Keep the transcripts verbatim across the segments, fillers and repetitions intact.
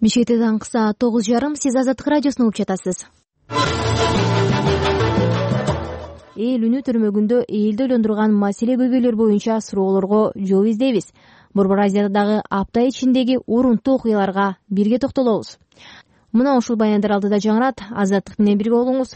Бишкекте таңкы саат тогуз жарым. Сиз Азаттык радиосун угуп жатасыз. Эл үнү түрмөгүндө элди ойлондурган маселе көйгөйлөр боюнча суроолорго жооп издейбиз. Борбор Азиядагы апта ичиндеги урунттуу окуяларга бирге токтолобуз. Мына ушул баяндар алдыда жаңырат. Азаттык менен бирге болуңуз.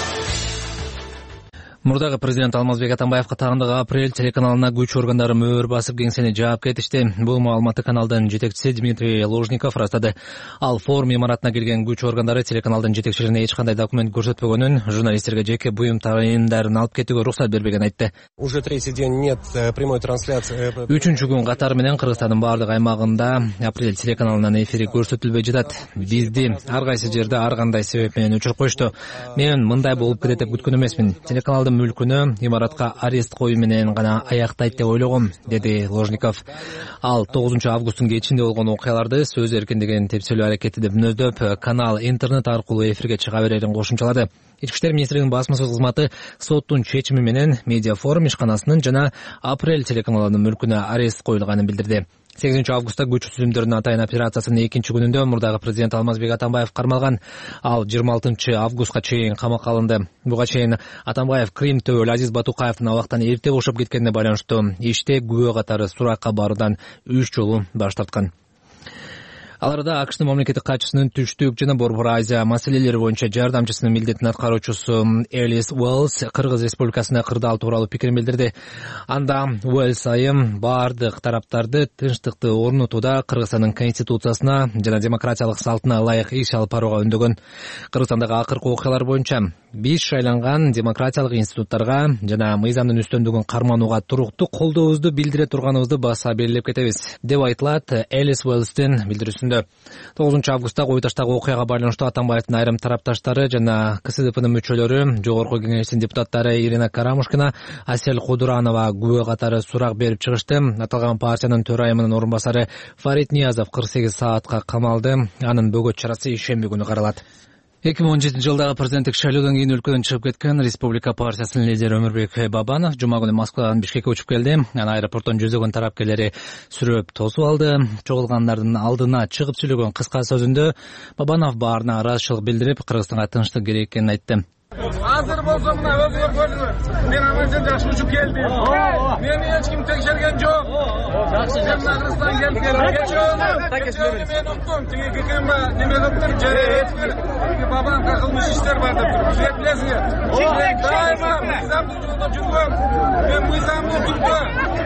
Мурдагы президент Алмазбек Атамбаевга тагындагы Апрель телеканалына күч органдары мөөр басып кеңсени жаап кетишти. Бул маалыматты каналдын жетекчиси Дмитрий Ложников растады. Ал форум имаратына кирген күч органдары телеканалдын жетекчилигине эч кандай документ көрсөтпөгөнүн, журналисттерге жеке буюм тайымдарын алып кетүүгө уруксат бербеген айтты. Уже третий день нет прямой трансляции. Үчүнчү күн катары менен Кыргызстандын бардык аймагында Апрель телеканалынын эфири көрсөтүлбөй жатат. Бизди ар кайсы жерде ар кандай себеп менен өчүрүп коюшту. Мен мындай болуп кетет деп күткөн эмесмин. Телеканалдын мүлкүнө имаратка арест коюу менен гана аяктайт деп ойлогом, деди Ложников. Ал тогузунчу августтун кечинде болгон окуяларды сөз эркиндигин тепселөө аракети деп мүнөздөп, канал интернет аркылуу эфирге чыга берерин кошумчалады. Ички иштер министрлигинин басма-сөз кызматы соттун чечими менен Медиафорум ишканасынын жана Апрель телеканалынын мүлкүнө арест коюлганын билдирди. сегизинчи августта күч түзүмдөрүнүн атайын операциясынын экинчи күнүндө мурдагы президент Алмазбек Атамбаев кармалган. Ал жыйырма алтынчы августка чейин камакка алынды. Буга чейин Атамбаев Крим төбөлү Азиз Батукаевдин абактан эрте бошоп кеткенине байланыштуу иште күбө катары суракка баруудан үч жолу баш тарткан. Ал арада АКШтын мамлекеттик катчысынын түштүк жана Борбор Азия маселелери боюнча жардамчысынын милдетин аткаруучусу Элис Уэллс Кыргыз Республикасына кырдаал тууралуу пикирин билдирди. Анда Уэллс айым бардык тараптарды тынчтыкты орнотууда Кыргызстандын конституциясына жана демократиялык салтына ылайык иш алып барууга үндөгөн. Кыргызстандагы акыркы окуялар боюнча биз шайланган демократиялык институттарга жана мыйзамдын үстөмдүгүн карманууга туруктуу колдообузду билдире турганыбызды баса белгилеп кетебиз, деп айтылат Элис Уэллстин билдирүүсүндө. тогузунчу августта кою таштагы окуяга байланыштуу Атамбаевдин айрым тарапташтары жана КСДПнын мүчөлөрү, Жогорку Кеңештин депутаттары Ирина Карамушкина, Асель Кудуранова күбө катары сурак берип чыгышты. Аталган партиянын төрайымынын орун басары Фарид Ниязов кырк сегиз саатка камалды. Анын бөгөт чарасы ишемби күнү каралат. эки миң он жетинчи жылдагы президенттик шайлоодон кийин өлкөдөн чыгып кеткен Республика партиясынын лидери Өмүрбек Бабанов жума күнү Москвадан Бишкекке учуп келди. Анан аэропорттон жүздөгөн тарапкерлери сүрөп тосуп алды. Чогулгандардын алдына чыгып сүйлөгөн кыска сөзүндө Бабанов баарына ыраазычылык билдирип, Кыргызстанга тынчтык керек экенин айтты. Азыр болсо мына өзүңөр көрдүңөр. Мен аман жакшы учуп келдим. Мени эч ким текшерген жок. Жакшы жакшы Кыргызстан келип келди. Мен уктум, тиги кекемба неме кылыптыр, жарыйт. Бабанга кылмыш иштер бар деп туруп. Сиз билесиңер. Мен дайыма мыйзамдуу жолдо жүргөм. Мен мыйзамдуу түрдө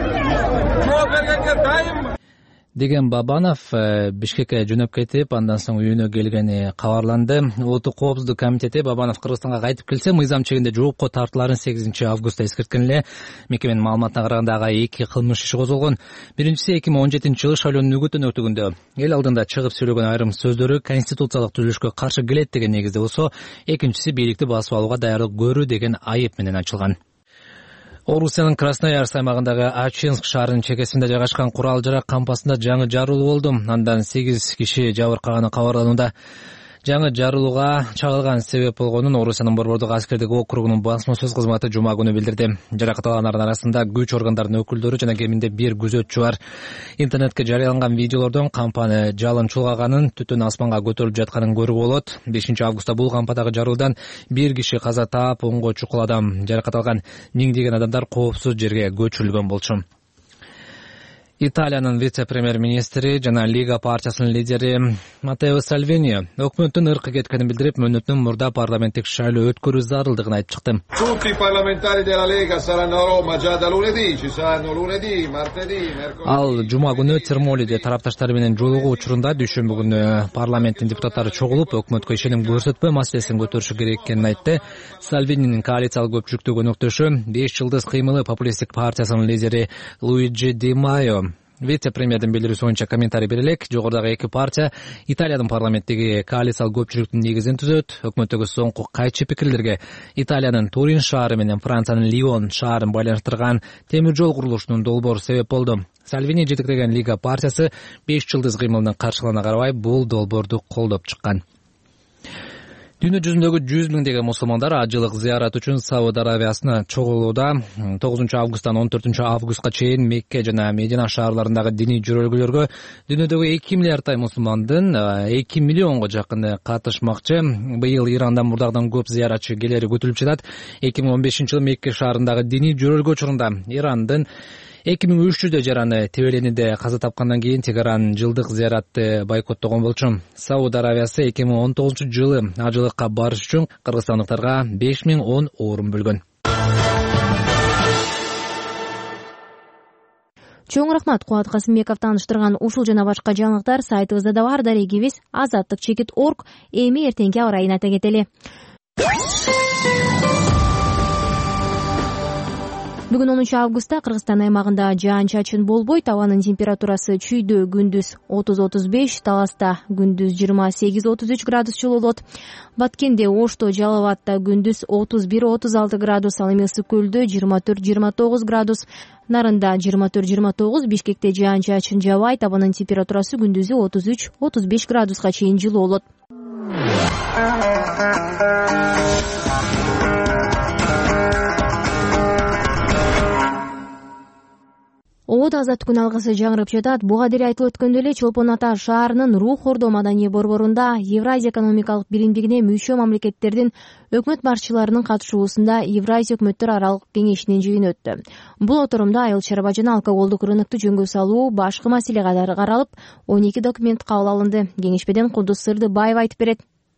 жооп бергенге дайым. Деген Бабанов Бишкекке жөнөп кетип, андан соң үйүнө келгени кабарланды. Улуттук коопсуздук комитети Бабанов Кыргызстанга кайтып келсе, мыйзам чегинде жоопко тартыларын сегизинчи августта эскерткен эле. Мекеменин маалыматына караганда ага эки кылмыш иши козголгон. Биринчиси эки миң он жетинчи жылы шайлоонун үгүтүн өтүгүндө эл алдында чыгып сүйлөгөн айрым сөздөрү конституциялык түзүлүшкө каршы келет деген негизде болсо, экинчиси бийликти басып алууга даярдык көрүү деген айып менен ачылган. Орусиянын Красноярск аймагындагы Ачинск шаарынын чекесинде жайгашкан курал-жарак кампасында жаңы жарылуу болду. Андан сегиз киши жабыркаганы кабарланууда. Жаңы жарылууга чагылган себеп болгонун Орусиянын Борбордук аскердик округунун басма-сөз кызматы жума күнү билдирди. Жаракат алгандардын арасында күч органдарынын өкүлдөрү жана кеминде бир күзөтчү бар. Интернетке жарыяланган видеолордон кампаны жалын чулгаганын, түтүн асманга көтөрүлүп жатканын көрүүгө болот. бешинчи августта бул кампадагы жарылуудан бир киши каза таап, онго чукул адам жаракат алган. Миңдеген адамдар коопсуз жерге көчүрүлгөн болчу. Италиянын вице-премьер-министри жана Лига партиясынын лидери Матео Сальвини өкмөттүн ыркы кеткенин билдирип, мөөнөттүн мурда парламенттик шайлоо өткөрүү зарылдыгын айтып чыкты. Tutti i parlamentari della Lega saranno a Roma già da lunedì, ci saranno lunedì, martedì, mercoledì. Ал жума күнү Термолиде тарапташтары менен жолугуу учурунда дүйшөмбү күнү парламенттин депутаттары чогулуп, өкмөткө ишеним көрсөтпөө маселесин көтөрүшү керек экенин айтты. Сальвининин коалициялык көпчүлүктөгү өнөктөшү беш жылдыз кыймылы популисттик партиясынын лидери Луиджи Ди Майо вице-премьердин билдирүүсү боюнча комментарий берелек. Жогорудагы эки партия Италиянын парламенттеги коалициялык көпчүлүктүн негизин түзөт. Өкмөттөгү соңку кайчы пикирлерге Италиянын Турин шаары менен Франциянын Лион шаарын байланыштырган темир жол курулушунун долбоору себеп болду. Сальвини жетектеген Лига партиясы беш жылдыз кыймылынын каршылыгына карабай бул долбоорду колдоп чыккан. Дүйнө жүзүндөгү жүз миңдеген мусулмандар ажылык зыярат үчүн Сауд Аравиясына чогулууда. тогузунчу августтан он төртүнчү августка чейин Мекке жана Медина шаарларындагы диний жөрөлгөлөргө дүйнөдөгү эки миллиардтай мусулмандын эки миллионго жакыны катышмакчы. Быйыл Ирандан мурдагыдан көп зыяратчы келери күтүлүп жатат. эки миң он бешинчи жылы Мекке шаарындагы диний жөрөлгө учурунда Ирандын эки миң үч жүздөй жараны тебелениде каза тапкандан кийин Тегеран жылдык зыяратты бойкоттогон болчу. Сауд Аравиясы эки миң он тогузунчу жылы ажылыкка барыш үчүн кыргызстандыктарга беш миң он орун бөлгөн. Чоң рахмат, Кубат Касымбеков тааныштырган ушул жана башка жаңылыктар сайтыбызда да бар. Дарегибиз азаттык чекит точка орг. Эми эртеңки аба ырайын айта кетели. Бүгүн онунчу августта Кыргызстан аймагында жаан-чачын болбойт. Абанын температурасы чүйдө күндүз отуз отуз беш, Таласта күндүз жыйырма сегиз отуз үч градус жылуу болот. Баткенде, Ошто, Жалал Абадта күндүз отуз бир отуз алты градус, ал эми Ысык Көлдө жыйырма төрт жыйырма тогуз градус, Нарында жыйырма төрт жыйырма тогуз, Бишкекте жаан-чачын жабайт. Абанын температурасы күндүзү отуз үч отуз беш градуска чейин жылуу болот. Ободо азаттык күн алгысы жаңырып жатат. Буга дейин айтылып өткөндөй эле Чолпон Ата шаарынын Рух Ордо маданий борборунда Евразия экономикалык биримдигине мүчө мамлекеттердин өкмөт башчыларынын катышуусунда Евразия өкмөттөр аралык кеңешинин жыйыны өттү. Бул отурумда айыл чарба жана алкоголдук рынокду жөнгө салуу башкы маселе катары каралып, он эки документ кабыл алынды. Кеңешмеден Кудус Сырдыбаева айтып берет.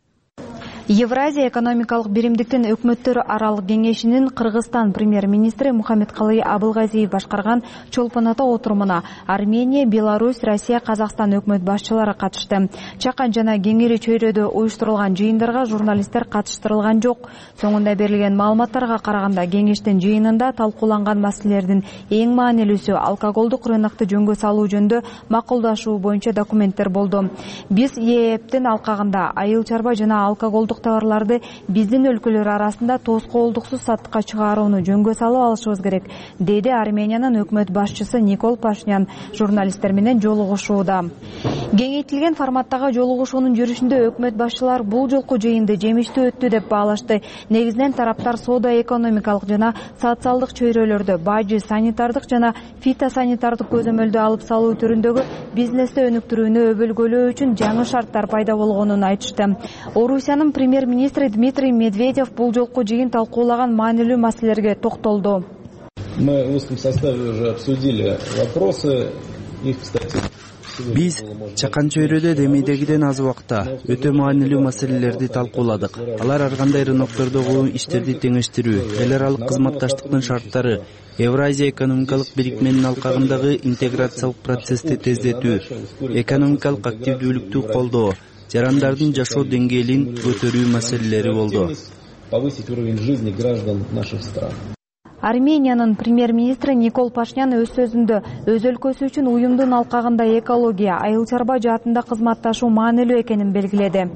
Евразия экономикалык биримдиктин өкмөттөр аралык кеңешинин Кыргызстан премьер-министри Мухаммедкалый Абылгазиев башкарган Чолпон Ата отурумуна Армения, Беларусь, Россия, Казакстан өкмөт башчылары катышты. Чакан жана Кеңири чөйрөдө уюштурулган жыйындарга журналисттер катыштырылган жок. Соңунда берилген маалыматтарга караганда кеңештин жыйынында талкууланган маселелердин эң маанилүүсү алкоголдук рынокту жөнгө салуу жөнүндө макулдашуу боюнча документтер болду. Биз ЕЭПтин алкагында айыл чарба жана алкоголдук товарларды биздин өлкөлөр арасында тоскоолдуксуз саттыкка чыгарууну жөнгө салып алышыбыз керек, деди Армениянын өкмөт башчысы Никол Пашинян журналисттер менен жолугушууда. Кеңейтилген форматтагы жолугушуунун жүрүшүндө өкмөт башчылар бул жолку жыйынды жемиштүү өттү деп баалашты. Негизинен тараптар соода экономикалык жана социалдык чөйрөлөрдө бажы, санитардык жана фитосанитардык көзөмөлдү алып салуу түрүндөгү бизнести өнүктүрүүнү өбөлгөлөө үчүн жаңы шарттар пайда болгонун айтышты. Орусиянын премьер-министри Дмитрий Медведев бул жолку жыйын талкуулаган маанилүү маселелерге токтолду. Мы в узком составе уже обсудили вопросы. Их, кстати, Биз чакан чөйрөдө демейдегиден аз убакта өтө маанилүү маселелерди талкууладык. Алар ар кандай рыноктордогу иштерди теңештирүү, эл аралык кызматташтыктын шарттары, Евразия экономикалык бирикменин алкагындагы интеграциялык процессти тездетүү, экономикалык активдүүлүктү колдоо, жарандардын жашоо деңгээлин көтөрүү маселелери болду. Повысить уровень жизни граждан наших стран. Армениянын премьер-министри Никол Пашинян өз сөзүндө өз өлкөсү үчүн уюмдун алкагында экология, айыл чарба жаатында кызматташуу маанилүү экенин белгиледи.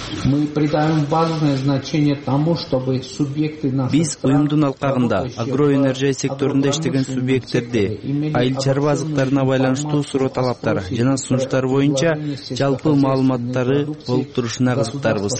Биз уюмдун алкагында агроэнергия секторунда иштеген субъекттерди айыл чарба азыктарына байланыштуу суроо талаптары жана сунуштар боюнча жалпы маалыматтары болуп турушуна кызыктарбыз.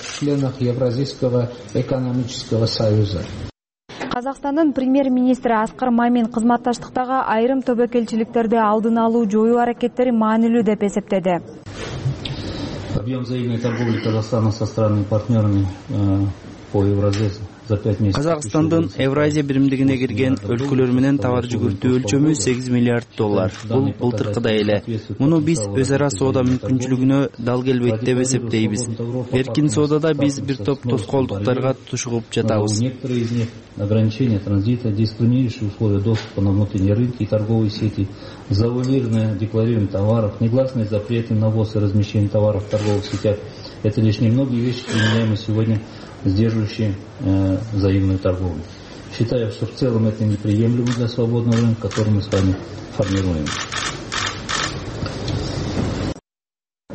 Казакстандын премьер-министри Аскар Мамин кызматташтыктагы айрым тобокелчиликтерди алдын алуу жоюу аракеттери маанилүү деп эсептеди. Объем взаимной торговли Казахстана со странами партнерами по Евразии за пять месяцев. Казакстандын Евразия биримдигине кирген өлкөлөр менен товар жүгүртүү өлчөмү сегиз миллиард доллар. Бул былтыркыдай эле. Муну биз өз ара соода мүмкүнчүлүгүнө дал келбейт деп эсептейбиз. Эркин соодада биз бир топ тоскоолдуктарга тушугуп жатабыз. Некоторые из них ограничения транзита, дискриминирующие условия доступа на внутренние рынки и торговые сети, завуалированное декларирование товаров, негласные запреты на ввоз и размещение товаров в торговых сетях. Это лишь немногие вещи, применяемые сегодня, сдерживающие э, взаимную торговлю. Считаю, что в целом это неприемлемо для свободного рынка, который мы с вами формируем.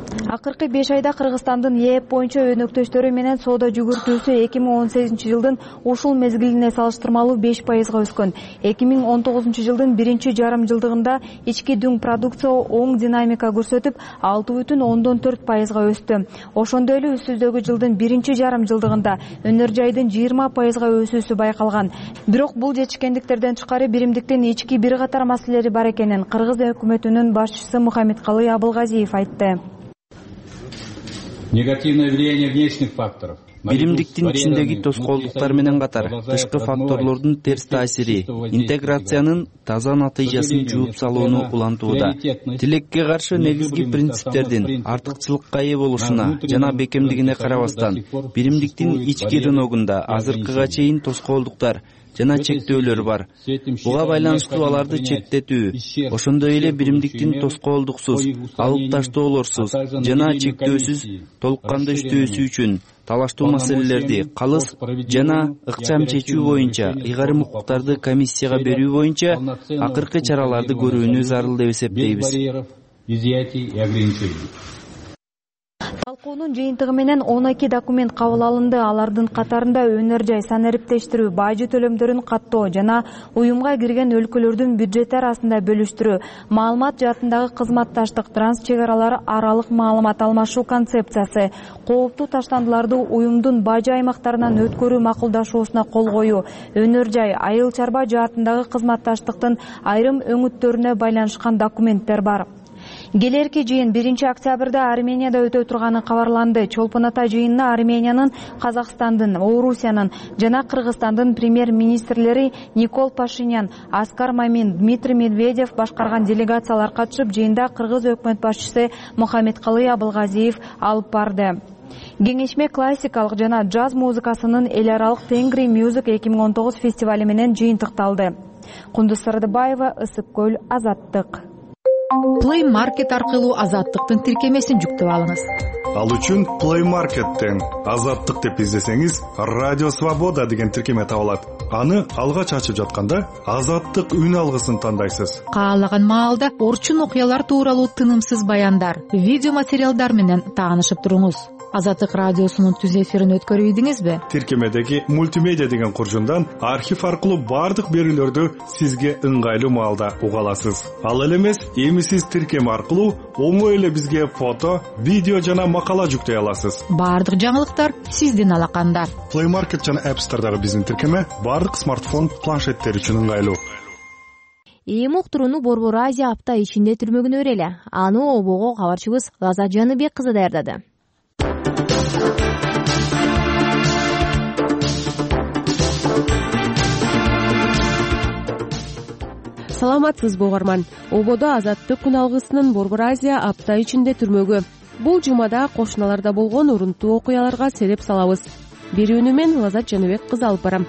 Акыркы беш айда Кыргызстандын ЕЭП боюнча өнөктөштөрү менен соода жүгүртүүсү эки миң он сегизинчи жылдын ушул мезгилине салыштырмалуу беш пайызга өскөн. эки миң он тогузунчу жылдын биринчи жарым жылдыгында ички дүң продукция оң динамика көрсөтүп, алты бүтүн ондон төрт пайызга өстү. Ошондой эле үстүздөгү жылдын биринчи жарым жылдыгында өнөр жайдын жыйырма пайызга өсүүсү байкалган. Бирок бул жетишкендиктерден тышкары биримдиктин ички бир катар маселелери бар экенин Кыргыз өкмөтүнүн башчысы Мухаммедкалый Абылгазиев айтты. Негативное влияние внешних факторов. Биримдиктин ичиндеги тоскоолдуктар менен катар тышкы факторлордун терс таасири интеграциянын таза натыйжасын жууп салууну улантууда. Тилекке каршы негизги принциптердин артыкчылыкка ээ болушуна жана бекемдигине карабастан биримдиктин ички рыногунда азыркыга чейин тоскоолдуктар жана чектөөлөр бар. Буга байланыштуу аларды чектетүү, ошондой эле биримдиктин тоскоолдуксуз, алып таштоолорсуз жана чектөөсүз толук кандуу иштөөсү үчүн талаштуу маселелерди калыс жана ыкчам чечүү боюнча ыйгарым укуктарды комиссияга берүү боюнча акыркы чараларды көрүүнү зарыл деп эсептейбиз. Талкуунун жыйынтыгы менен он эки документ кабыл алынды. Алардын катарында өнөр жай санариптештирүү, бажы төлөмдөрүн каттоо жана уюмга кирген өлкөлөрдүн бюджети арасында бөлүштүрүү, маалымат жаатындагы кызматташтык, транс чегаралар аралык маалымат алмашуу концепциясы, кооптуу таштандыларды уюмдун бажы аймактарынан өткөрүү макулдашуусуна кол коюу, өнөр жай, айыл чарба жаатындагы кызматташтыктын айрым өңүттөрүнө байланышкан документтер бар. Келерки жыйын биринчи октябрда Арменияда өтө турганы кабарланды. Чолпон ата жыйынына Армениянын, Казакстандын, Орусиянын жана Кыргызстандын премьер-министрлери Никол Пашинян, Аскар Мамин, Дмитрий Медведев башкарган делегациялар катышып, жыйында Кыргыз өкмөт башчысы Мухаммедкалый Абылгазиев алып барды. Кеңешме классикалык жана джаз музыкасынын эл аралык Тенгри Music эки миң он тогуз фестивали менен жыйынтыкталды. Кундуз Сарыбаева, Ысык көл, Азаттык. Play Market аркылуу Азаттыктын тиркемесин жүктөп алыңыз. Ал үчүн Play Market'тен Азаттык деп издесеңиз, Радио Свобода деген тиркеме табылат. Аны алгач ачып жатканда Азаттык үн алгысын тандайсыз. Каалаган маалда орчун окуялар тууралуу тынымсыз баяндар, видео материалдар менен таанышып туруңуз. Азаттык радиосунун түз эфирин өткөрүп ийдиңизби? Тиркемедеги мультимедиа деген куржундан архив аркылуу бардык берүүлөрдү сизге ыңгайлуу маалда уга аласыз. Ал эле эмес, эми сиз тиркеме аркылуу оңой эле бизге фото, видео жана макала жүктөй аласыз. Бардык жаңылыктар сиздин алаканда. Play Market жана App Store'дагы биздин тиркеме бардык смартфон, планшеттер үчүн ыңгайлуу. Эми уктурууну Борбор Азия апта ичинде түрмөгүнө берели. Аны обого кабарчыбыз Лазат Жаныбек кызы даярдады. Саламатсызбы угарман. Ободо Азаттык күн алгысынын Борбор Азия апта ичинде түрмөгү. Бул жумада кошуналарда болгон урунттуу окуяларга сереп салабыз. Берүүнү мен Лазат Жаныбек кызы алып барам.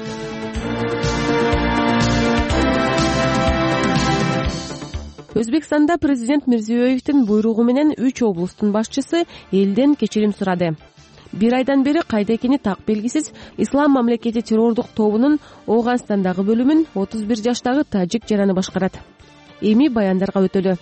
Өзбекстанда президент Мирзиёевдин буйругу менен үч облустун башчысы элден кечирим сурады. Бир айдан бери кайда экени так белгисиз Ислам мамлекети террордук тобунун Ооганстандагы бөлүмүн отуз бир жаштагы тажик жараны башкарат. Эми баяндарга өтөлү.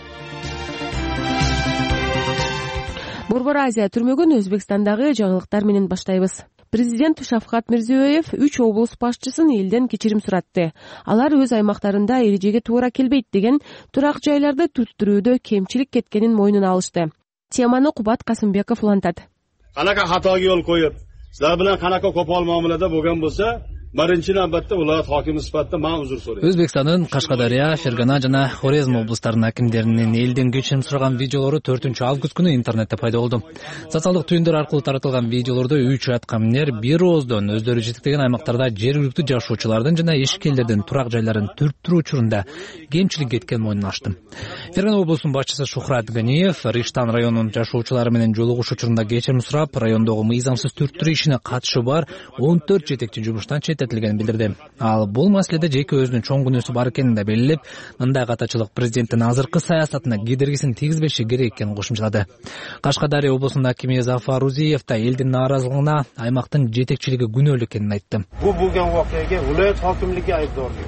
Борбор Азия түрмөгүн Өзбекстандагы жаңылыктар менен баштайбыз. Президент Шавкат Мирзиёев үч облус башчысын элден кечирим суратты. Алар өз аймактарында эрежеге туура келбейт деген турак жайларды түттүрүүдө кемчилик кеткенин мойнуна алышты. Теманы Кубат Касымбеков улантат. Qanaqa xatoga yo'l qo'yib, sizlar bilan qanaqa qo'pol muomalada bo'lgan bo'lsa, birinchi navbatda viloyat hokimi sifatida men uzr so'rayman. Өзбекстандын Кашкадария, Фергана жана Хорезм облустарынын акимдеринин элден кечирим сураган видеолору төртүнчү август күнү интернетте пайда болду. Социалдык түйүндөр аркылуу таратылган видеолордо үч аткаминер бир ооздон өздөрү жетектеген аймактарда жергиликтүү жашоочулардын жана ишкерлердин турак жайларын түрттүрүү учурунда кемчилик кеткен мойнун ачты. Фергана облусунун башчысы Шухрат Ганиев Риштан районунун жашоочулары менен жолугуш учурунда кечирим сурап, райондогу мыйзамсыз түрттүрүү ишине катышы бар он төрт жетекчи жумуштан четтетилгенин билдирди. Ал бул маселеде жеке өзүнүн чоң күнөөсү бар экенин да белгилеп, мындай катачылык президенттин азыркы саясатына кедергисин тийгизбеши керек экенин кошумчалады. Кашкадария облусунун акими Зафар Узиев да элдин нааразылыгына аймактын жетекчилиги күнөөлүү экенин айтты. Бу болгон окуяга viloyat hokimligi aybdorligi.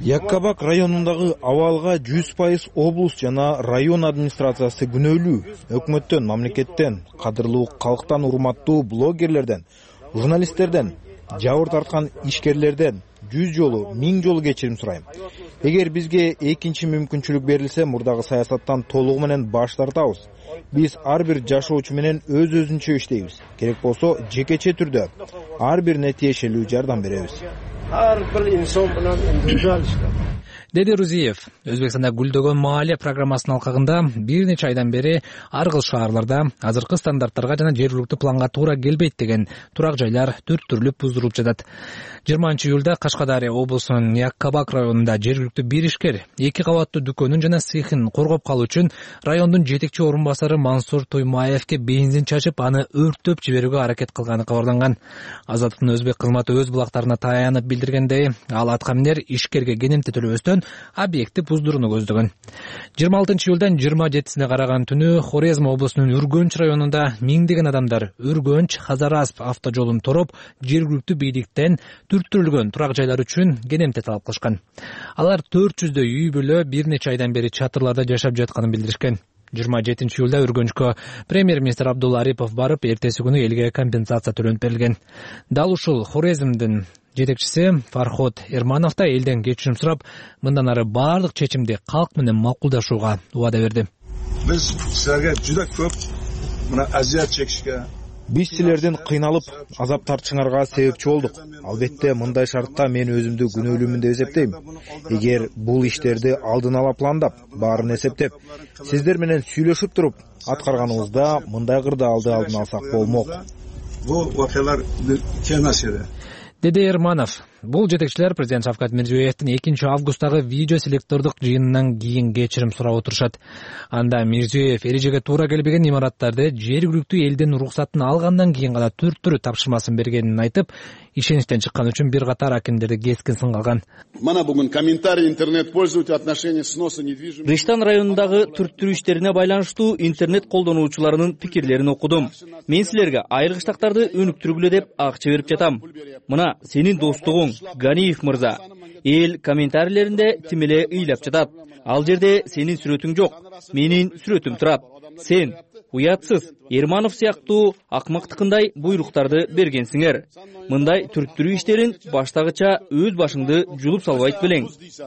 Яккабак районундагы абалга жүз пайыз облус жана район администрациясы күнөөлүү. Өкмөттөн, мамлекеттен, кадырлуу калктан урматтуу блогерлерден, журналисттерден, жабыр тарткан ишкерлерден жүз жолу, миң жолу кечирим сурайм. Эгер бизге экинчи мүмкүнчүлүк берилсе, мурдагы саясаттан толугу менен баш тартабыз. Биз ар бир жашоочу менен өз өзүнчө иштейбиз. Керек болсо жекече түрдө ар бирине тиешелүү жардам беребиз. Ар бир инсан менен индивидуал иштейт. Деди Рузиев Өзбекстанда гүлдөгөн маалия программасынын алкагында бир нече айдан бери ар кыл шаарларда азыркы стандарттарга жана жергиликтүү планга туура келбейт деген турак жайлар төрт түрлүп буздурулуп жатат. жыйырманчы июлда Кашкадария облусунун Яккабак районунда жергиликтүү бир ишкер эки кабаттуу дүкөнүн жана цехин коргоп калуу үчүн райондун жетекчи орун басары Мансур Туймаевке бензин чачып, аны өрттөп жиберүүгө аракет кылганы кабарланган. Азаттыктын өзбек кызматы өз булактарына таянып билдиргендей, ал аткаминер ишкерге кенемти төлөбөстөн объекти буздурууну көздөгөн. жыйырма алтынчы июлдан жыйырма жетисине караган түнү Хорезм облусунун Үргөнч районунда миңдеген адамдар Үргөнч Хазарасп автожолун тороп, жергиликтүү бийликтен түрттүрүлгөн турак жайлар үчүн кенемте талап кылышкан. Алар төрт жүздөй үй бүлө бир нече айдан бери чатырларда жашап жатканын билдиришкен. жыйырма жетинчи июлда Үргөнчкө премьер-министр Абдулла Арипов барып, эртеси күнү элге компенсация төлөнүп берилген. Дал ушул Хорезмдин жетекчиси Фархот Эрманов да элден кечирим сурап, мындан ары баардык чечимди калк менен макулдашууга убада берди. Биз силерге жуда көп мына азият чекишке, биз силердин кыйналып, азап тартышыңарга себепчи болдук. Албетте, мындай шартта мен өзүмдү күнөөлүүмүн деп эсептейм. Эгер бул иштерди алдын ала пландап, баарын эсептеп, сиздер менен сүйлөшүп туруп аткарганыбызда мындай кырдаалды алдын алсак болмок. Бул вакыялар келмес эле. Деди Эрманов. Бул жетекчилер президент Шавкат Мирзиёевдин экинчи августагы видео селектордук жыйынынан кийин кечирим сурап отурушат. Анда Мирзиёев эрежеге туура келбеген имараттарды жергиликтүү элдин уруксатын алгандан кийин гана түрттүрүү тапшырмасын бергенин айтып, ишеничтен чыккан үчүн бир катар акимдерди кескин сынга алган. Мана бүгүн комментарий интернет пользователь отношения сноса недвижимости. Риштан районундагы түрттүрүү иштерине байланыштуу интернет колдонуучуларынын пикирлерин окудум. Мен силерге айргычтактарды өнүктүргүлө деп акча берип жатам. Мына сенин достугуң Ганиев мырза эл комментарийлеринде тимеле ыйлап жатат. Ал жерде сенин сүрөтүң жок, менин сүрөтүм турат. Сен уятсыз Эрманов сыяктуу акмактыкындай буйруктарды бергенсиңер. Мындай түрттүрүү иштерин баштагыча өз башыңды жулуп салбайт белең.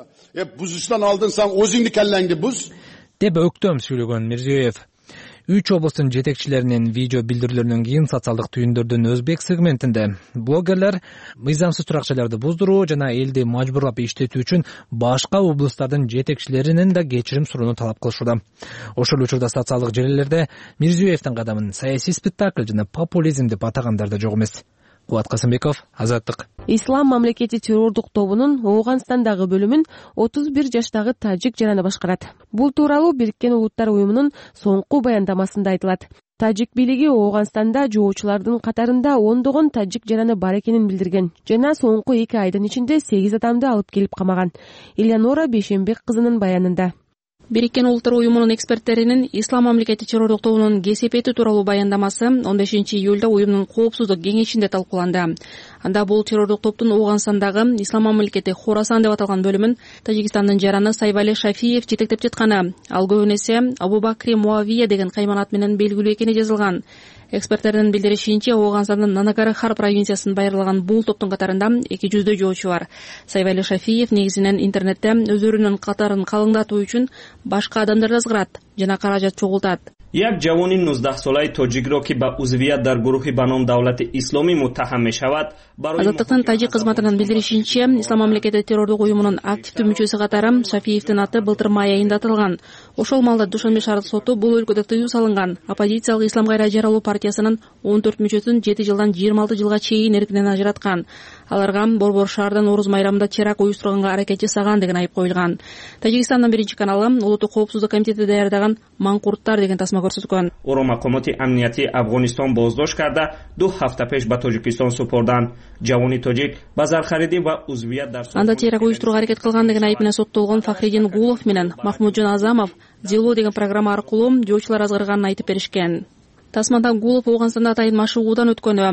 Э бузуштан алдын сен өзүңдү келлеңди буз деп өктөм сүйлөгөн Мирзиёев. Үч облустун жетекчилеринин видео билдирүүлөрүнөн кийин социалдык түйүндөрдүн өзбек сегментинде блогерлер мыйзамсыз турак жайларды буздуруу жана элди мажбурлап иштетүү үчүн башка облустардын жетекчилеринен да кечирим суроону талап кылышууда. Ошол учурда социалдык желилерде Мирзиёевдин кадамын саясий спектакль жана популизм деп атагандар да жок эмес. Кубат Касымбеков, Азаттык. Ислам мамлекети террордук тобунун Ооганстандагы бөлүмүн отуз бир жаштагы тажик жараны башкарат. Бул тууралуу Бириккен Улуттар уюмунун соңку баяндамасында айтылат. Тажик бийлиги Ооганстанда жоочулардын катарында ондогон тажик жараны бар экенин билдирген жана соңку эки айдын ичинде сегиз адамды алып келип камаган. Элеонора Бейшенбек кызынын баянында. Бириккен Улуттар уюмунун эксперттеринин Ислам мамлекети террордук тобунун кесепети тууралуу баяндамасы он бешинчи июлда уюмдун коопсуздук кеңешинде талкууланды. Анда бул террордук топтун Ооганстандагы Ислам мамлекети Хорасан деп аталган бөлүмүн Тажикстандын жараны Сайвали Шафиев жетектеп жатканы, ал көбүн эсе Абу Бакри Муавия деген кайманат менен белгилүү экени жазылган. Эксперттердин билдиришинче, Ооганстандын Нанагархар провинциясын байырлаган бул топтун катарында эки жүздөй жоочу бар. Сайвали Шафиев негизинен интернетте өздөрүнүн катарын калыңдатуу үчүн башка адамдарды азгырат жана каражат чогултат. як ҷавони нуздаҳ солаи тоҷикро ки ба узвият дар гурӯҳи ба ном давлати исломӣ муттаҳам мешавад. Азаттыктын тажик кызматынын билдиришинче, Ислам мамлекети террордук уюмунун активдүү мүчөсү катары Шафиевдин аты былтыр май айында аталган. Ошол малда Душанбе шаардык соту бул өлкөдө тыюу салынган оппозициялык Ислам кайра жаралуу партиясынын он төрт мүчөсүн жети жылдан жыйырма алты жылга чейин эркинен ажыраткан. Аларга Борбор шаарда Нооруз майрамында теракт уюштурганга аракет жасаган деген айып коюлган. Тажикстандын биринчи каналы Улуттук коопсуздук комитети даярдаган Манкурттар деген тасма көрсөткөн. Оро мақомоти амнияти Афғонистон боздошт карда ду ҳафта пеш ба Тоҷикистон супурданд. Ҷавони тоҷик ба зархаридӣ ва узвият дар анда теракт уюштурууга аракет кылган деген айып менен соттолгон Фахриддин Гулов менен Махмуджон Азамов Зило деген программа аркылуу жоочулар азгырганын айтып беришкен. Тасмада Гулов Ооганстанда атайын машыгуудан өткөнү,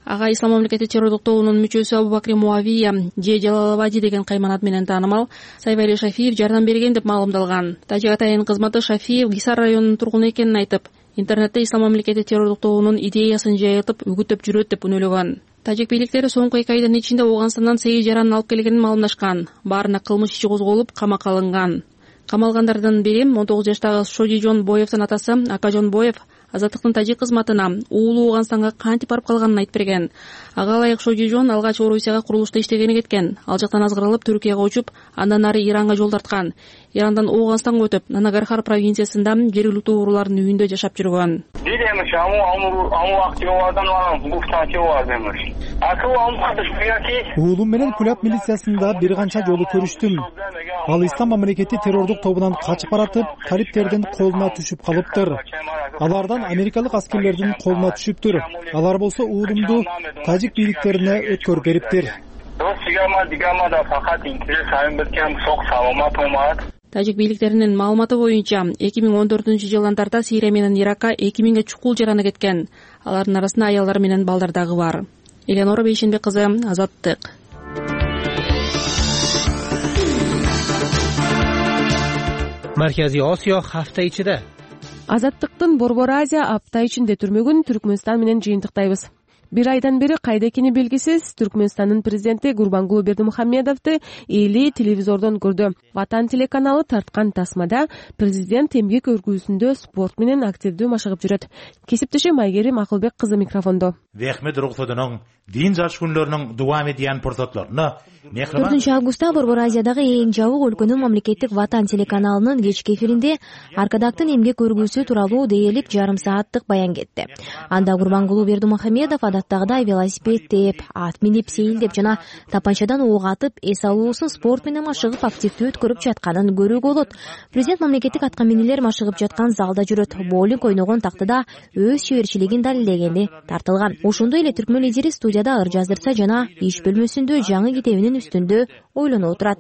ага Ислам мамлекети террордук тобунун мүчөсү Абубакри Муавия же Жалалабади деген кайманат менен таанымал Сайбали Шафиев жардам берген деп маалымдалган. Тажик атайын кызматы Шафиев Гисар районунун тургуну экенин айтып, интернетте Ислам мамлекети террордук тобунун идеясын жайылтып үгүттөп жүрөт деп үнөлөгөн. Тажик бийликтери соңку эки айдын ичинде Ооганстандан сегиз жаранын алып келгенин маалымдашкан. Баарына кылмыш иши козголуп, камакка алынган. Камалгандардын бири он тогуз жаштагы Шожи Жонбоевдин атасы Ака Жонбоев Азаттыктын тажик кызматына уулу Ооганстанга кантип барып калганын айтып берген. Ага ылайык Шожи Жон алгач Орусияга курулушта иштегени кеткен. Ал жактан азгырылып Түркияга учуп, андан ары Иранга жол тарткан. Ирандан Ооганстанга өтүп, Нанагархар провинциясында жергиликтүү уруулардын үйүндө жашап жүргөн. Уулум менен Кулап милициясында бир канча жолу көрүштүм. Ал Ислам мамлекети террордук тобунан качып баратып, талиптердин колуна түшүп калыптыр. Алардан америкалык аскерлердин колуна түшүптүр. Алар болсо уулумду тажик бийликтерине өткөрүп бериптир. Тажик бийликтеринин маалыматы боюнча эки миң он төртүнчү жылдан тарта Сирия менен Иракка эки миңге чукул жараны кеткен. Алардын арасында аялдар менен балдар дагы бар. Элеонора Бейшенбек кызы, Азаттык. Марказий Осиё hafta ичиде. Азаттыктын Борбор Азия апта ичинде түрмөгүн Түркмөнстан менен жыйынтыктайбыз. Бир айдан бери кайда экени белгисиз Түркмөнстандын президенти Гурбангулы Бердимухамедовду эли телевизордон көрдү. Ватан телеканалы тарткан тасмада президент эмгек өргүүсүндө спорт менен активдүү машыгып жүрөт. Кесиптеши Майгерим Акылбек кызы микрофондо. Вехмед Ругфудунун дин жаш күнлөрүнүн дуам эткен фурсатларына төртүнчү августта Борбор Азиядагы эң жабык өлкөнүн мамлекеттик Ватан телеканалынын кечки эфиринде Аркадактын эмгек өргүүсү тууралуу дээрлик жарым сааттык баян кетти. Анда Гурбангулы Бердимухамедов адаттагыдай велосипед тээп, ат минип, сейилдеп жана тапанчадан ок атып, эс алуусун спорт менен машыгып активдүү өткөрүп жатканын көрүүгө болот. Президент мамлекеттик атка минилер машыгып жаткан залда жүрөт. Боулинг ойногон тактыда өз чеберчилигин далилдегени тартылган. Ошондой эле түркмөн лидери студияда ыр жаздырса жана иш бөлмөсүндө жаңы китебинин үстүндө ойлонуп отурат.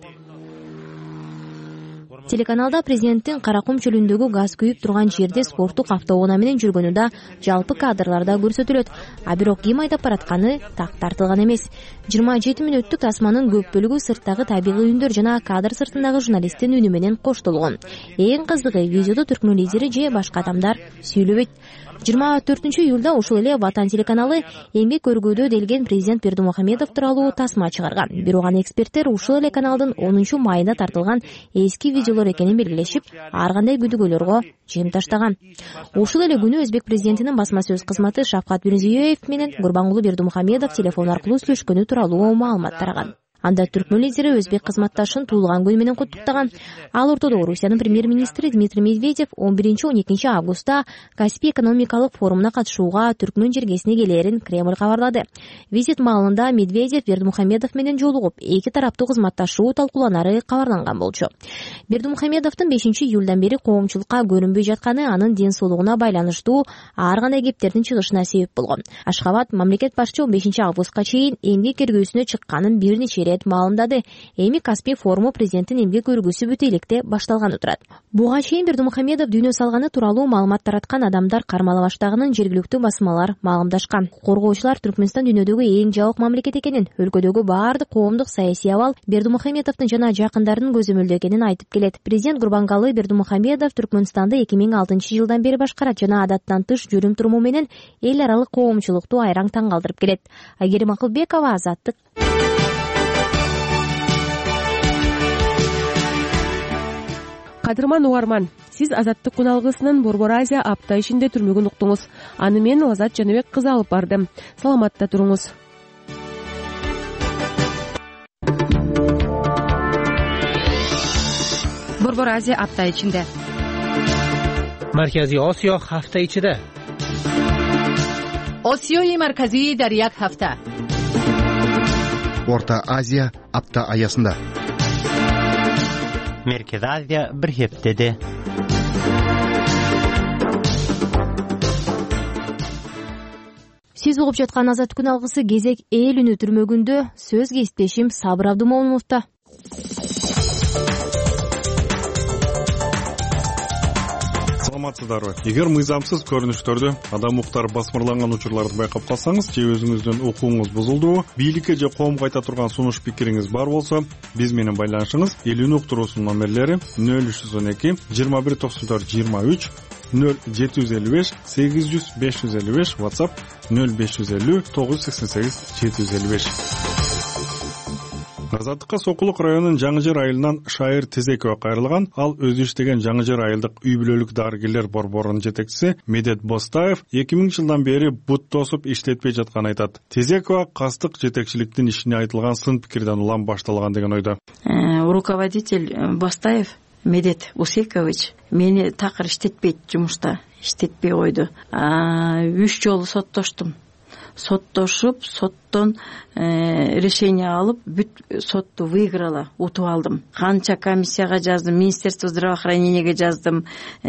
Телеканалда президенттин Каракум чөлүндөгү газ күйүп турган жерде спорттук автоунаа менен жүргөнү да жалпы кадрларда көрсөтүлөт. А бирок ким айдап баратканы так тартылган эмес. жыйырма жети мүнөттүк тасманын көп бөлүгү сырттагы табигый үндөр жана кадр сыртындагы журналисттин үнү менен коштолгон. Эң кызыгы видеодо түркмөн лидери же башка адамдар сүйлөбөйт. жыйырма төртүнчү июлда ушул эле Ватан телеканалы эмгек өргүүдө делген президент Бердимухамедов тууралуу тасма чыгарган. Бирок аны эксперттер ушул эле каналдын онунчу майында тартылган эски видеолор экенин белгилешип, ар кандай күдүгөлөргө жем таштаган. Ушул эле күнү өзбек президентинин басма сөз кызматы Шавкат Мирзиёев менен Гурбангулы Бердимухамедов телефон аркылуу сүйлөшкөнү тууралуу маалымат тараган. Анда түркмөн лидери өзбек кызматташын туулган күнү менен куттуктаган. Ал ортодо Орусиянын премьер-министри Дмитрий Медведев он биринчи он экинчи августта Каспий экономикалык форумуна катышууга түркмөн жергесине келээрин Кремль кабарлады. Визит маалында Медведев Бердимухамедов менен жолугуп, эки тараптуу кызматташуу талкууланары кабарланган болчу. Бердимухамедовдун бешинчи июлдан бери коомчулукка көрүнбөй жатканы анын ден соолугуна байланыштуу ар кандай кептердин чыгышына себеп болгон. Ашхабад мамлекет башчы он бешинчи августка чейин эмгек эргүүсүнө чыкканын бир нече маалымдады. Эми Каспий форуму президенттин эмгек өргүүсү бүт электе башталганы турат. Буга чейин Бердимухамедов дүйнө салганы тууралуу маалымат тараткан адамдар кармала баштаганын жергиликтүү басмалар маалымдашкан. Коргоочулар Түркмөнстан дүйнөдөгү эң жабык мамлекет экенин, өлкөдөгү баардык коомдук саясий абал Бердимухамедовдун жана жакындарынын көзөмөлдө экенин айтып келет. Президент Гурбангулы Бердимухамедов Түркмөнстанды эки миң алтынчы жылдан бери башкарат жана адаттан тыш жүрүм туруму менен эл аралык коомчулукту айраң таң калтырып келет. Айгерим Акылбекова, Азаттык. Кадырман угарман, сиз Азаттык күналгысынын Борбор Азия апта ичинде түрмөгүн уктуңуз. Аны мен Лазат Жаныбек кызы алып бардым. Саламатта туруңуз. Борбор Азия апта ичинде. Марказий Осиё hafta ичиде. Осиёи марказии дар як ҳафта. Орта Азия апта аясында. Merkez Азия bir heftede. Сиз угуп жаткан Азаттык күналгысы кезек эл үнү түрмөгүндө. Сөз кесиптешим Сабыр Абдымомуновдо. саламатсыздарбы? Эгер мыйзамсыз көрүнүштөрдү, адам укуктары басмырланган учурларды байкап калсаңыз, же өзүңүздүн укугуңуз бузулдубу, бийликке же коомго айта турган сунуш пикириңиз бар болсо, биз менен байланышыңыз. Элүүнү уктуруусунун номерлери нөл үч жүз он эки жыйырма бир токсон төрт жыйырма үч, нөл жети жүз элүү беш сегиз жүз беш жүз элүү беш, WhatsApp нөл беш жүз элүү тогуз жүз сексен сегиз жети жүз элүү беш. Азаттыкка Сокулук районунун Жаңы Жер айылынан Шайыр Тезекова кайрылган. Ал өзү иштеген Жаңы Жер айылдык үй бүлөлүк дарыгерлер борборунун жетекчиси Медет Бостаев эки миңинчи жылдан бери бут тосуп иштетпей жатканын айтат. Тезекова кастык жетекчиликтин ишине айтылган сын пикирден улам башталган деген ойдо. Руководитель Бостаев Медет Усекович мени такыр иштетпейт, жумушта иштетпей койду. Үч жолу соттоштум. Соттошуп, соттон решение алып, бүт сотту выиграла, утуп алдым. Канча комиссияга жаздым, Министерство здравоохранениеге жаздым,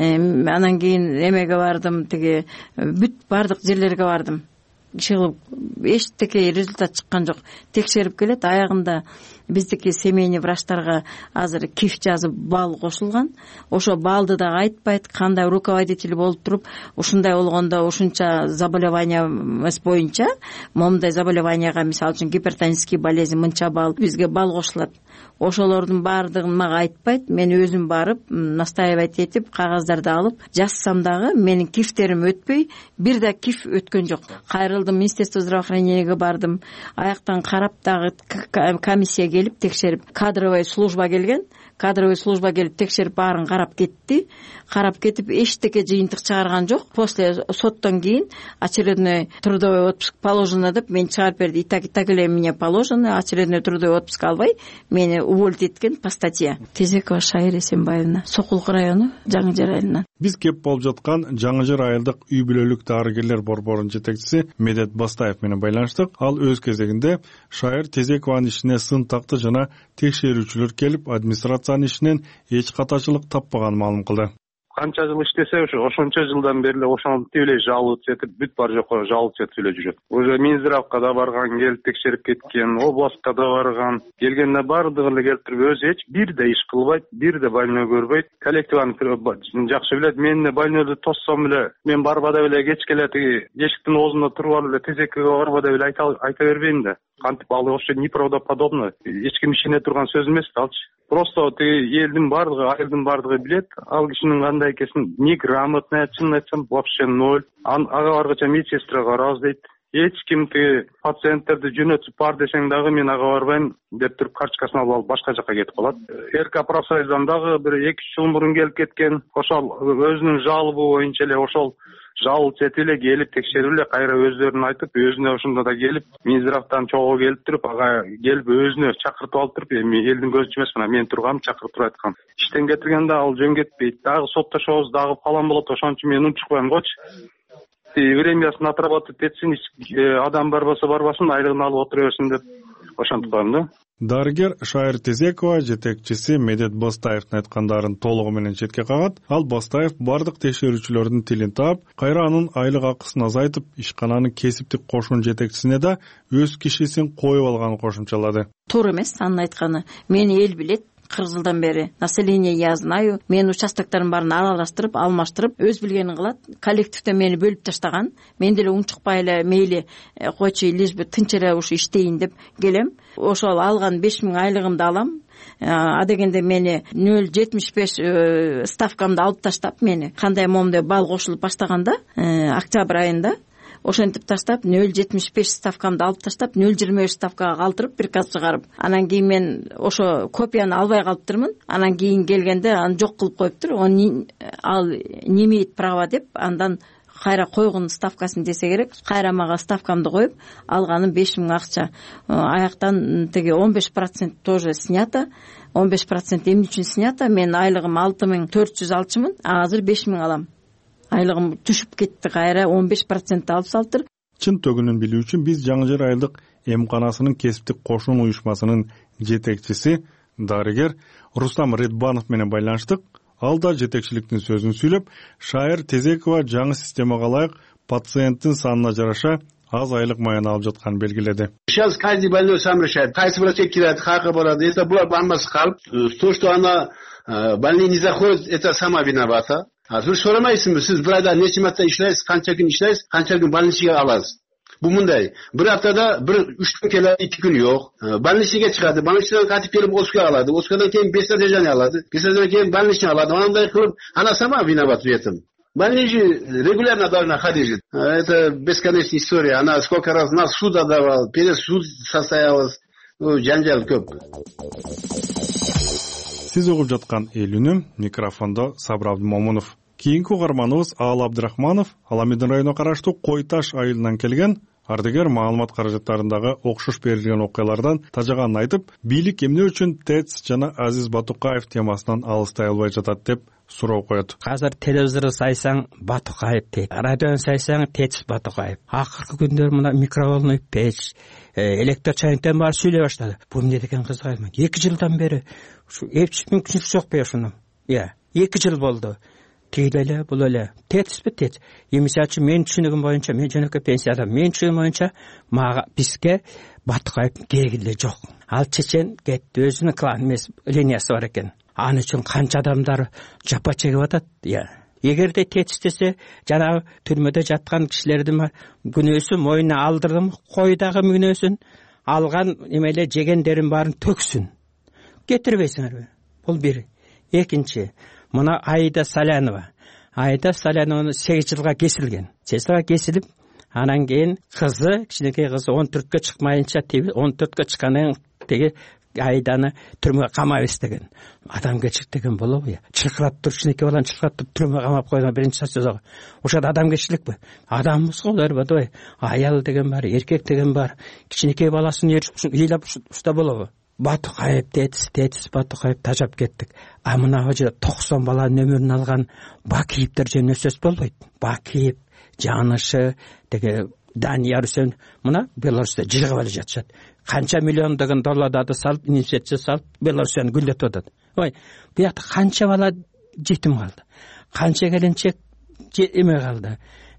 анан кийин эмеге бардым, тиги бүт бардык жерлерге бардым. Чыгып эчтеке результат чыккан жок. Текшерип келет, аягында биздики семейный врачтарга азыр киф жазып бал кошулган. Ошо балды да айтпайт, кандай руководитель болуп туруп, ушундай болгондо ушунча заболевание боюнча, момундай заболеванияга, мисалы үчүн гипертонический болезнь мынча бал, бизге бал кошулат. Ошолордун баардыгын мага айтпайт, мен өзүм барып, настаивать этип, кагаздарды алып, жазсам дагы менин кифтерим өтпөй, бир да киф өткөн жок. Кайрылдым, Министерство здравоохранениеге бардым, аяктан карап дагы комиссия келип текшерип, кадровый служба келген, кадровый служба келип текшерип баарын карап кетти. Карап кетип эчтеке жыйынтык чыгарган жок. После соттон кийин очередной трудовой отпуск положено деп мен чыгарып берди. И так и так эле мне положено, очередной трудовой отпуск албай мени уволить эткен по статье. Тезекова Шайыр Эсенбаевна, Сокулук району, Жаңы Жер айылынан. Биз кеп болуп жаткан Жаңы Жер айылдык үй бүлөлүк дарыгерлер борборунун жетекчиси Медет Бостаев менен байланыштык. Ал өз кезегинде Шайыр Тезекованын ишине сын такты жана текшерүүчүлөр келип, администрациянын ишинен эч катачылык таппаганын маалым кылды. Канча жыл иштесе, ошончо жылдан бери ошентип эле жалып этип, бүт бар жокко жалып этип эле жүрөт. Уже Минздравга да барган, келип текшерип кеткен, областка да барган, келгенде баардыгын эле келтирип өзү эч бир да иш кылбайт, бир да больной көрбөйт. Коллективаны жакшы билет. Мен больнойду тоссом эле, мен барбада эле кечке эле тиги эшиктин оозунда туруп алып эле Тезекова барбада эле айта айта бербейм да. Кантип ал вообще неправдоподобно. Эч ким ишене турган сөз эмес алчы. Просто тиги элдин баардыгы, айылдын баардыгы билет, ал кишинин кандай экенин неграмотный, чын айтсам, вообще ноль. Ага баргыча медсестра карабыз дейт. Эч ким тиги пациенттерди жөнөтүп бар десең дагы мен ага барбайм деп туруп карточкасын алып башка жака кетип калат. РК профсоюздан дагы бир эки үч жыл мурун келип кеткен. Ошол өзүнүн жалобу боюнча эле ошол жалып этип эле келип текшерип эле кайра өздөрүн айтып, өзүнө ошондо да келип, Минздравдан чогуу келип туруп, ага келип өзүнө чакыртып алып туруп, эми элдин көзүнчө эмес, мына мен тургам, чакырып туруп айткан. Иштен кетиргенде ал жөн кетпейт. Дагы соттошобуз, дагы калам болот, ошон үчүн мен унчукпайм койчу. Времясын отработать этсин, адам барбаса барбасын, айлыгын алып отура берсин деп ошентип коем да. Дарыгер Шайыр Тезекова жетекчиси Медет Бостаевдин айткандарын толугу менен четке кагат. Ал Бостаев бардык текшерүүчүлөрдүн тилин таап, кайра анын айлык акысын азайтып, ишкананын кесиптик кошун жетекчисине да өз кишисин коюп алганын кошумчалады. Туура эмес анын айтканы. Мени эл билет. кырк жылдан бери население я знаю. Мен участоктордун баарын аралаштырып, алмаштырып, өз билгенин кылат. Коллективде мени бөлүп таштаган. Мен деле унчукпай эле мейли койчу, лишь бы тынч эле ушу иштейин деп келем. Ошол алган беш миң айлыгымды алам. А дегенде мени нөл жетимиш беш ставкамды алып таштап, мени кандай момундай бал кошулуп баштаганда, октябрь айында ошентип таштап, нөл жетимиш беш ставкамды алып таштап, нөл жыйырма беш ставкага калтырып, приказ чыгарып. Анан кийин мен ошо копияны албай калыптырмын. Анан кийин келгенде аны жок кылып коюптур. Он ал не имеет права деп, андан кайра койгон ставкасын десе керек. Кайра мага ставкамды коюп, алганым беш миң акча. Аяктан тиги он беш процент тоже снято. он беш процент эмне үчүн снято? Мен айлыгым алты миң төрт жүз алчумун, азыр беш миң алам. Айлыгым түшүп кетти, кайра он беш процент алып салыптыр. Чын төгүнүн билүү үчүн биз Жаңы Жер айылдык эмканасынын кесиптик кошун уюшмасынын жетекчиси дарыгер Рустам Редбанов менен байланыштык. Ал да жетекчиликтин сөзүн сүйлөп, Шайыр Тезекова жаңы системага ылайык пациенттин санына жараша аз айлык маян алып жатканын белгиледи. Сейчас каждый больной сам решает, кайсы врача кирает, хакы барат. Если булар бармасы калып, то, что она больные не заходит, это сама виновата. Siz soramayсызбы, siz bir ayda neçe marta işlaysiz, kança gün işlaysiz, kança gün больничныйга alasiz. Bu bunday. Bir haftada bir üç gün keladi, iki gün yok. больничныйga chiqadi, больничныйdan qaytib kelib Oskaga aladi. Oskadan keyin бессодержание aladi. бессодержание keyin больничный aladi. Anday qilib, ana sama виноват в этом. Больничный регулярно должна ходить. Это бесконечная история. Она сколько раз нас суд отдавал, перед суд состоялось. Janjal ko'p. Siz o'qib жаткан эл үнүм, микрофондо Сабыр Абдымомунов. Кийинки угарманыбыз Аал Абдрахманов Аламедин районуна караштуу Кой Таш айылынан келген. Ардыгер маалымат каражаттарындагы окшош берилген окуялардан тажаганын айтып, бийлик эмне үчүн ТЭЦ жана Азиз Батукаев темасынан алыстай албай жатат деп суроо коет. Азыр телевизорду сайсаң Батукаев дейт, радиону сайсаң ТЭЦ Батукаев. Акыркы күндөр мына микроволновый печ, электр чайниктен баары сүйлөй баштады. Бул эмне деген кызык. эки жылдан бери ушу эч мүмкүнчүлүк жок бешуну. Иә, эки жыл болду. Тийл эле, бул эле. ТЭЦпи ТЭЦ. Эмисачы мен түшүнүгүм боюнча, мен жөнөкөй пенсияда, мен түшүнүгүм боюнча мага бизге Батукаев кереги жок. Ал чечен кетти, өзүнүн клан эмес линиясы бар экен. Аны үчүн канча адамдар жапа чегип атат. Иә. Эгерде ТЭЦ десе, жанагы түрмөдө жаткан кишилердин күнөөсүн мойнуна алдырдым, койдагы күнөөсүн алган эмеле жегендерин баарын төксүн. Кетирбейсиңерби? Бул бир. Экинчи, мына Айда Салянова. Айда Салянова сегиз жылга кесилген. сегиз жылга кесилип, анан кийин кызы, кичинекей кызы он төрткө чыкмайынча, он төрткө чыккандан теги Айданы түрмөгө камап эстеген. Адамгерчилик деген болобу? Чылкырап туруп, кичинекей баланы чылкырап туруп түрмөгө камап койгон биринчи сөзү. Ошол адамгерчиликпи? Адамбыз го улар бадой. Аял деген бар, эркек деген бар. Кичинекей баласын ыйлап уста болобу? Батукаев ТЭЦ, ТЭЦ Батукаев тажап кеттик. А мына ожо токсон баланын өмүрүн алган Бакиевдер жөнүндө сөз болбойт. Бакиев, Жанышы, деге Данияр Үсен мына Беларуста жыгып эле жатышат. Канча миллиондогон долларды салып, инициатива салып, Беларусьтан гүлдөтүп атат. Ой, буякта канча бала жетим калды. Канча келинчек эме калды.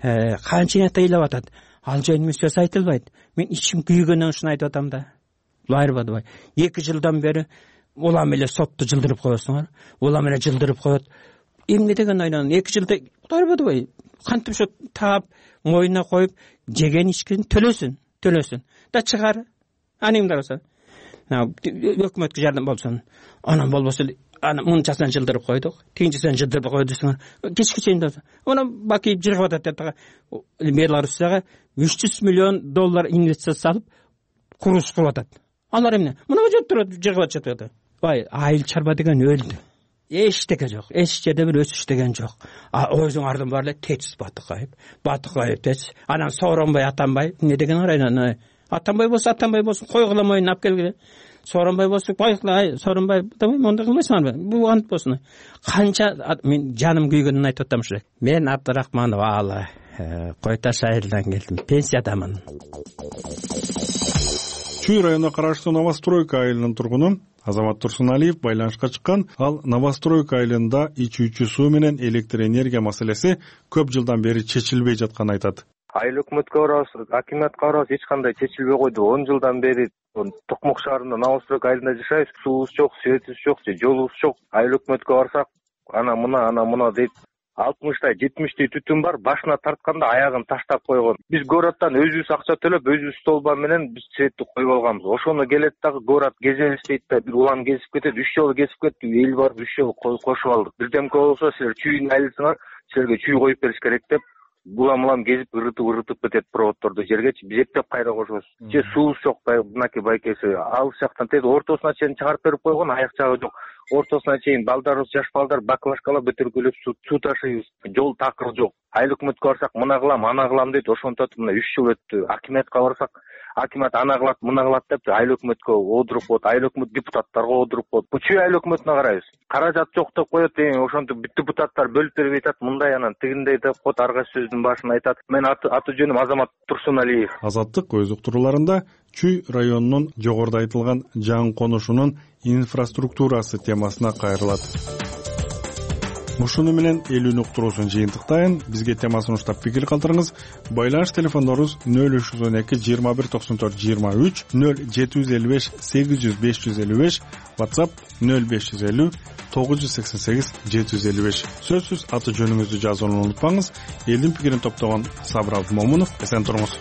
Канча ыйлап атат. Ал жөнүндө сөз айтылбайт. Мен ичим күйгөндөн ушуну айтып атам да. Лайрбадыбай. эки жылдан бери улам эле сотту жылдырып коесуңар. Улам эле жылдырып коет. Эмне деген ойлонун? эки жылда Лайрбадыбай. Кантип ошо таап, мойнуна коюп, жеген ичкен төлөсүн, төлөсүн. Да чыгар. Аныңдар болсо. Өкмөткө жардам болсун. Анан болбосо аны мынчасын жылдырып койдук. Тигинчисин жылдырып койдусуңар. Кечке чейин да. Анан Бакиев жыргап атат деп Беларусьга үч жүз миллион доллар инвестиция салып, курулуш кылып атат. Алар эмне? Мына жөттүрөт жыргап жатат. Бай, айыл чарба деген өлдү. Эчтеке жок. Эч жерде бир өсүш деген жок. А өзүң ардын бар эле ТЭЦ Батукаев. Батукаев ТЭЦ. Анан Сооронбай Атамбай эмне деген арайнан? Атамбай болсо Атамбай болсун, койгула мойнуна алып келгиле. Сооронбай болсо койгула, Сооронбай, монда кылбайсыңарбы? Бул ант болсун. Канча мен жаным күйгөнүн айтып атам ушул. Мен Абдрахманов Аалы, Кой Таш айылынан келдим. Пенсиядамын. Чүй районуна караштуу Новостройка айылынын тургуну Азамат Турсуналиев байланышка чыккан. Ал Новостройка айылында ичүүчү суу менен электр энергия маселеси көп жылдан бери чечилбей жатканын айтат. Айыл өкмөткө барабыз, акиматка барабыз, эч кандай чечилбей койду. он жылдан бери Токмок шаарында Новостройка айылында жашайбыз. Суубуз жок, светибиз жок, жолубуз жок. Айыл өкмөткө барсак, ана мына, ана мына дейт. алтымыштай, жетимиштей түтүн бар, башына тартканда аягын таштап койгон. Биз городдон өзүбүз акча төлөп, өзүбүз столба менен биз светти коюп алганбыз. Ошону келет дагы город кезебиз дейт да, бир улам кесип кетет, үч жолу кесип кетти, эл барып үч жолу кошуп алдык. Бирдемке болсо силер чүйүн айлысыңар, силерге чүй коюп бериш керек деп, улам улам кесип ырытып ырытып кетет проводдорду жергечи, биз эптеп кайра кошобуз. Же суубуз жок, мынакей байкеси, алыс жактан тез ортосуна чейин чыгарып берип койгон, аяк жагы жок. Ортосуна чейин балдарыбыз, жаш балдар баклажкалап бөтөргөлөп суу ташыйбыз. Жол такыр жок. Айыл өкмөткө барсак, мына кылам, ана кылам дейт. Ошонтип мына үч жыл өттү. Акиматка барсак, акимат ана кылат, мына кылат деп айыл өкмөткө оодуруп коет. Айыл өкмөт депутаттарга оодуруп коет. Бу чүй айыл өкмөтүнө карайбыз. Каражат жок деп коет, ошентип депутаттар бөлүп берип айтат, мындай анан тигиндей деп коет, ар кайсы сөздүн башын айтат. Мен аты жөнүм Азамат Турсуналиев. Азаттык өз уктурууларында Чүй районунун жогоруда айтылган жаңы конушунун инфраструктурасы темасына кайрылат. ушуну менен элүүнү уктуруусун жыйынтыктайын. Бизге темасын уштап пикир калтырыңыз. Байланыш телефондорубуз нөл үч жүз он эки жыйырма бир токсон төрт жыйырма үч, нөл жети жүз элүү беш сегиз жүз беш жүз элүү беш, WhatsApp нөл беш жүз элүү тогуз жүз сексен сегиз жети жүз элүү беш. Сөзсүз аты жөнүңүздү жазууну унутпаңыз. Элдин пикирин топтогон Сабыр Абдымомунов. Эсен туруңуз.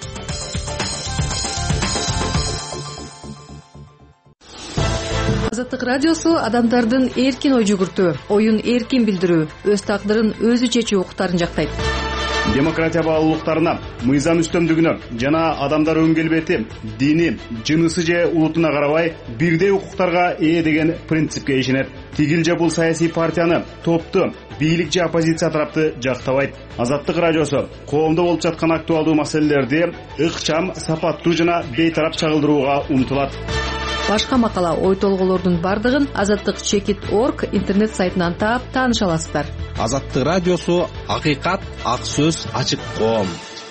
Азаттык радиосу адамдардын эркин ой жүгүртүү, оюн эркин билдирүү, өз тагдырын өзү чечүү укуктарын жактайт. Демократия баалуулуктарына, мыйзам үстөмдүгүнө жана адамдар өн келбети, дини, жынысы же улутуна карабай бирдей укуктарга ээ деген принципке ишенет. Тигил же бул саясий партияны, топту, бийлик же оппозиция тарапты жактабайт. Азаттык радиосу коомдо болуп жаткан актуалдуу маселелерди ыкчам, сапаттуу жана бейтарап чагылдырууга умтулат. Башка макала, ой толголордун бардыгын азаттык чекит точка орг интернет сайтынан таап тааныша аласыздар. Азаттык радиосу акыйкат, ак сөз, ачык коом.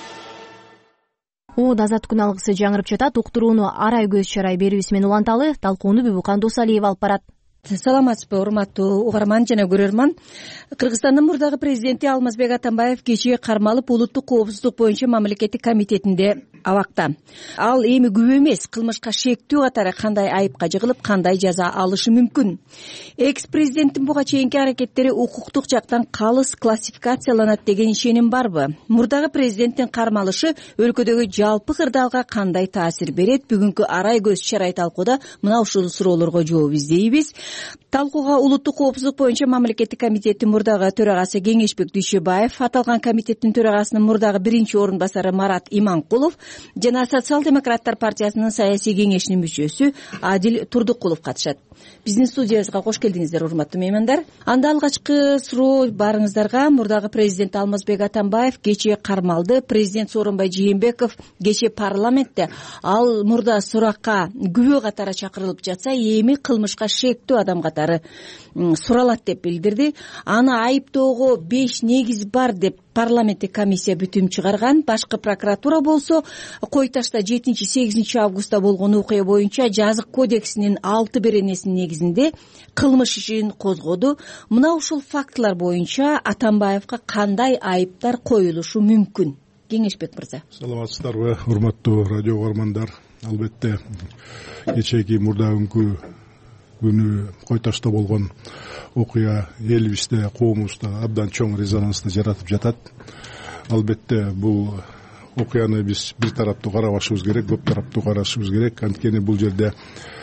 О, азаттык күн алгысы жаңырып жатат. Уктурууну арай көз чарай берүүбүз менен уланталы. Талкууну Бибукан Досалиева алып барат. Саламатсызбы, урматтуу угарман жана көрөрман. Кыргызстандын мурдагы президенти Алмазбек Атамбаев кечээ кармалып улуттук коопсуздук боюнча мамлекеттик комитетинде абакта. Ал эми күбө эмес, кылмышка шектүү катары кандай айыпка жыгылып, кандай жаза алышы мүмкүн. Экс-президенттин буга чейинки аракеттери укуктук жактан калыс классификацияланат деген ишеним барбы? Мурдагы президенттин кармалышы өлкөдөгү жалпы кырдаалга кандай таасир берет? Бүгүнкү арай көз чарай талкууда мына ушул суроолорго жооп издейбиз. Талкууга улуттук коопсуздук боюнча мамлекеттик комитеттин мурдагы төрагасы Кеңешбек Дүйшөбаев, аталган комитеттин төрагасынын мурдагы биринчи орун басары Марат Иманкулов жана Социал-демократтар партиясынын саясий кеңешинин мүчөсү Адил Турдукулов катышат. Биздин студиябызга кош келдиңиздер, урматтуу меймандар. Анда алгачкы суроо барыңыздарга. Мурдагы президент Алмазбек Атамбаев кечээ кармалды. Президент Сооронбай Жээнбеков кечээ парламентте ал мурда суракка күбө катары чакырылып жатса, эми кылмышка шектүү адам катары суралат деп билдирди. Аны айыптоого беш негиз бар деп парламенттик комиссия бүтүм чыгарган. Башкы прокуратура болсо Кой Ташта жетинчи сегизинчи августта болгон окуя боюнча жазык кодексинин алты беренесинин негизинде кылмыш ишин козгоду. Мына ушул фактылар боюнча Атамбаевга кандай айыптар коюлушу мүмкүн? Кеңешбек мырза. Саламатсыздарбы, урматтуу радио угармандар. Албетте кечээки мурдагы күнү Кой Ташта болгон окуя элибизде, коомубузда абдан чоң резонансты жаратып жатат. Албетте бул окуяны биз бир тараптуу карабашыбыз керек, көп тараптуу карашыбыз керек. Анткени бул жерде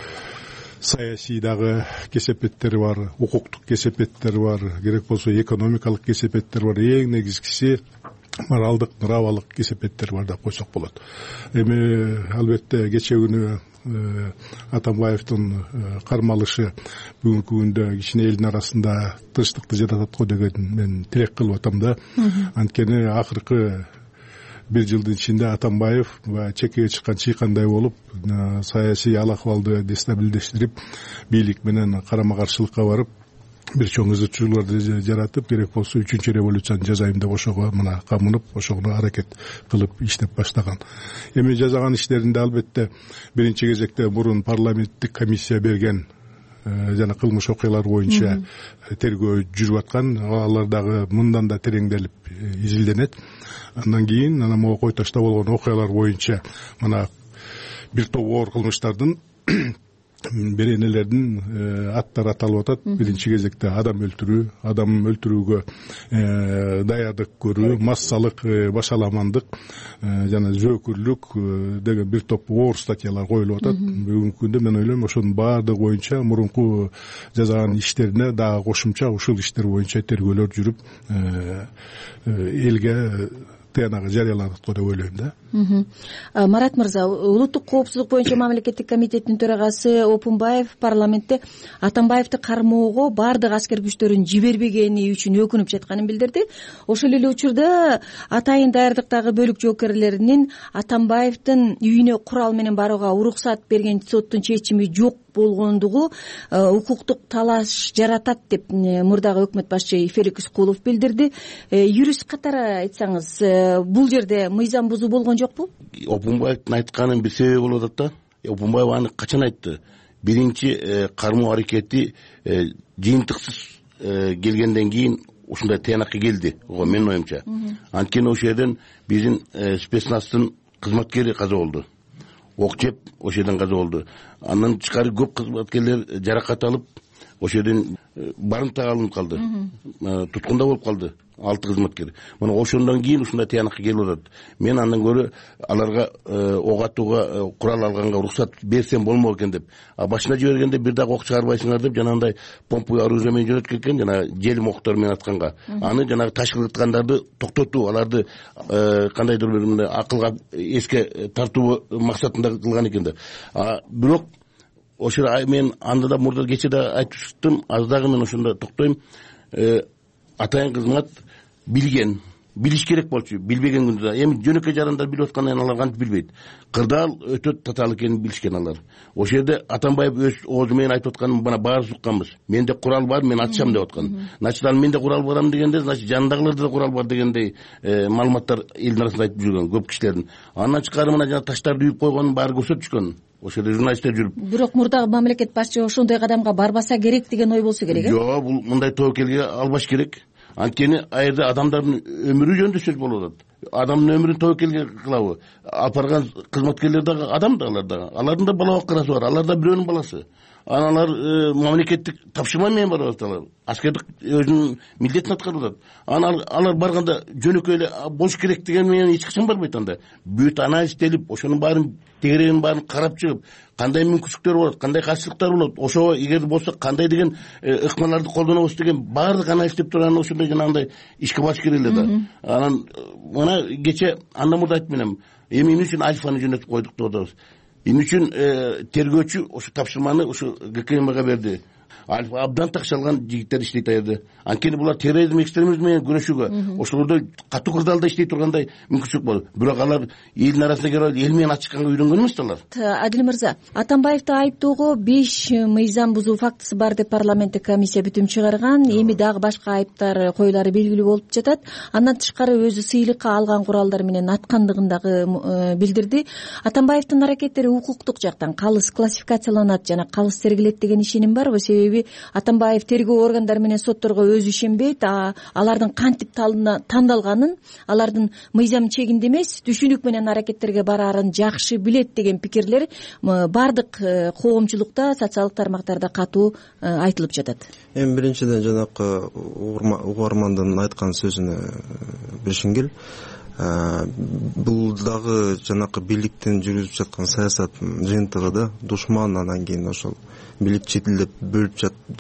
саясий дагы кесепеттери бар, укуктук кесепеттери бар, керек болсо экономикалык кесепеттер бар. Эң негизгиси моралдык, нравалык кесепеттер бар деп койсок болот. Эми албетте кечээ күнү Атамбаевдин кармалышы бүгүнкү күндө кичине элдин арасында тынчтыкты жаратат го деген мен тилек кылып атам да. Анткени акыркы бир жылдын ичинде Атамбаев чекеге чыккан чыйкандай болуп, саясий ал акыбалды дестабилдештирип, бийлик менен карама каршылыкка барып, бир чоң ызычууларды жаратып, керек болсо үчүнчү революцияны жасайм деп ошого мына камынып, ошого аракет кылып иштеп баштаган. Эми жасаган иштеринде албетте биринчи кезекте мурун парламенттик комиссия берген жана кылмыш окуялар боюнча тергөө жүрүп аткан, алар дагы мындан да тереңделип изилденет. Андан кийин анан могу Кой Ташта болгон окуялар боюнча мына бир топ оор кылмыштардын беренелердин аттары аталып атат. Биринчи кезекте адам өлтүрүү, адам өлтүрүүгө даярдык көрүү, массалык башаламандык жана зөөкүрлүк деген бир топ оор статьялар коюлуп атат. Бүгүнкү күндө мен ойлойм, ошонун баардыгы боюнча мурунку жасаган иштерине дагы кошумча ушул иштер боюнча тергөөлөр жүрүп, элге тыянагы жарыяланат го деп ойлойм да. Марат мырза, улуттук коопсуздук боюнча мамлекеттик комитеттин төрагасы Опунбаев парламентте Атамбаевди кармоого бардык аскер күчтөрүн жибербегени үчүн өкүнүп жатканын билдирди. Ошол эле учурда атайын даярдыктагы бөлүк жоокерлеринин Атамбаевдин үйүнө курал менен барууга уруксат берген соттун чечими жок болгондугу укуктук талаш жаратат деп мурдагы өкмөт башчы Феликс Кулов билдирди. Юрист катары айтсаңыз, бул жерде мыйзам бузуу болгон жокпу? Опунбаевдин айтканын бир себеби болуп атат да. Опунбаев аны качан айтты? Биринчи кармоо аракети жыйынтыксыз келгенден кийин ушундай тыянакка келди менин оюмча. Анткени ошол жерден биздин спецназтын кызматкери каза болду, ок жеп ошол жерден каза болду. Андан тышкары көп кызматкерлер жаракат алып ошол жерден барымтага алынып калды, туткунда болуп калды алты кызматкер. Мына ошондон кийин ушундай тыянакка келип атат. Мен андан көрө аларга ок атууга курал алганга уруксат берсем болмок экен деп. А башына жибергенде бир дагы ок чыгарбайсыңар деп жанагындай помповый оружие менен жөнөткөн экен, жана желим октор менен атканга. Аны жанагы ташкылаткандарды токтотуу, аларды кандайдыр бир мындай акылга эске тартуу максатында кылган экен да. Бирок ошо мен анда да мурда кече да айтып чыктым, аз дагы мен ошондо токтойм. Атайын кызмат билген, билиш керек болчу, билбеген күндө. Эми жөнөкөй жарандар билип аткандан алар кантип билбейт. Кырдаал өтө татаал экенин билишкен алар. Ошол жерде Атамбаев өз оозу менен айтып атканын бана баарыбыз укканбыз. Менде курал бар, мен атышам деп аткан. Значит, ал менде курал барам дегенде, значит, жанындагыларда да курал бар дегендей маалыматтар элдин арасында айтып жүргөн көп кишилердин. Андан тышкары мына жана таштарды үйүп койгонун баары көрсөтүшкөн. Ошол жерде журналисттер жүрүп. Бирок мурдагы мамлекет башчы ошондой кадамга барбаса керек деген ой болсо керек э? Жок, бул мындай тобокелге албаш керек. Анткени айырда адамдардын өмүрү жөнүндө сөз болуп атат. Адамдын өмүрүн тобокелге кылабы? Алып барган кызматкерлер дагы адам да алар дагы. Алардын да бала баккарасы бар, алар да бирөөнүн баласы. Аналар мамлекеттик тапшырма менен барып аталар. Аскердик өзүнүн милдетин аткарып атат. Анан алар барганда жөнөкөй эле болуш керек деген менен эч качан барбайт анда. Бүт анализделип, ошонун баарын тегерегин баарын карап чыгып, кандай мүмкүнчүлүктөр болот, кандай кайсыздыктар болот, ошо эгер болсо кандай деген ыкмаларды колдонобуз деген баардык анализдеп турган ошондой жанагындай ишке баш керек эле да. Анан мына кече андан мурда айтып менем, эми эмне үчүн Альфаны жөнөтүп койдук деп атабыз. Эмне үчүн тергөөчү ошо тапшырманы ошо ГКМга берди. Альфа абдан такшалган жигиттер иштейт аерде. Анткени булар терроризм, экстремизм менен күрөшүүгө, ошолордо катуу кырдаалда иштей тургандай мүмкүнчүлүк бар. Бирок алар элдин арасына кирип эл менен ачышканга үйрөнгөн эмес алар. Адил мырза, Атамбаевди айыптоого беш мыйзам бузуу фактысы бар деп парламенттик комиссия бүтүм чыгарган. Эми дагы башка айыптар коюлары белгилүү болуп жатат. Андан тышкары өзү сыйлыкка алган куралдар менен аткандыгын дагы билдирди. Атамбаевдин аракеттери укуктук жактан калыс классификацияланат жана калыс тергелет деген ишеним барбы? Себеби Атамбаев тергөө органдары менен сотторго өзү ишенбейт, алардын кантип тандалганын, алардын мыйзам чегинде эмес, түшүнүк менен аракеттерге бараарын жакшы билет деген пикирлер баардык коомчулукта, социалдык тармактарда катуу айтылып жатат. Эми биринчиден жанакы угармандын айткан сөзүнө бешингил. Бул дагы жанакы бийликтин жүргүзүп жаткан саясаттын жыйынтыгы да. Душман анан кийин ошол бийлик четилдеп бөлүп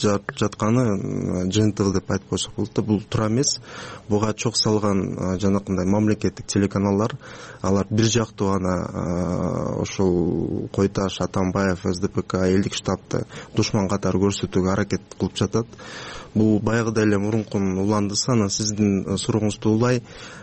жатканы жыйынтыгы деп айтып койсок болот да. Бул туура эмес. Буга чок салган жанакындай мамлекеттик телеканалдар, алар бир жактуу ана ошол Койташ, Атамбаев, СДПК, элдик штабты душман катары көрсөтүүгө аракет кылып жатат. Бул баягыдай эле мурункун уландысы. Анан сиздин сурооңузду улай,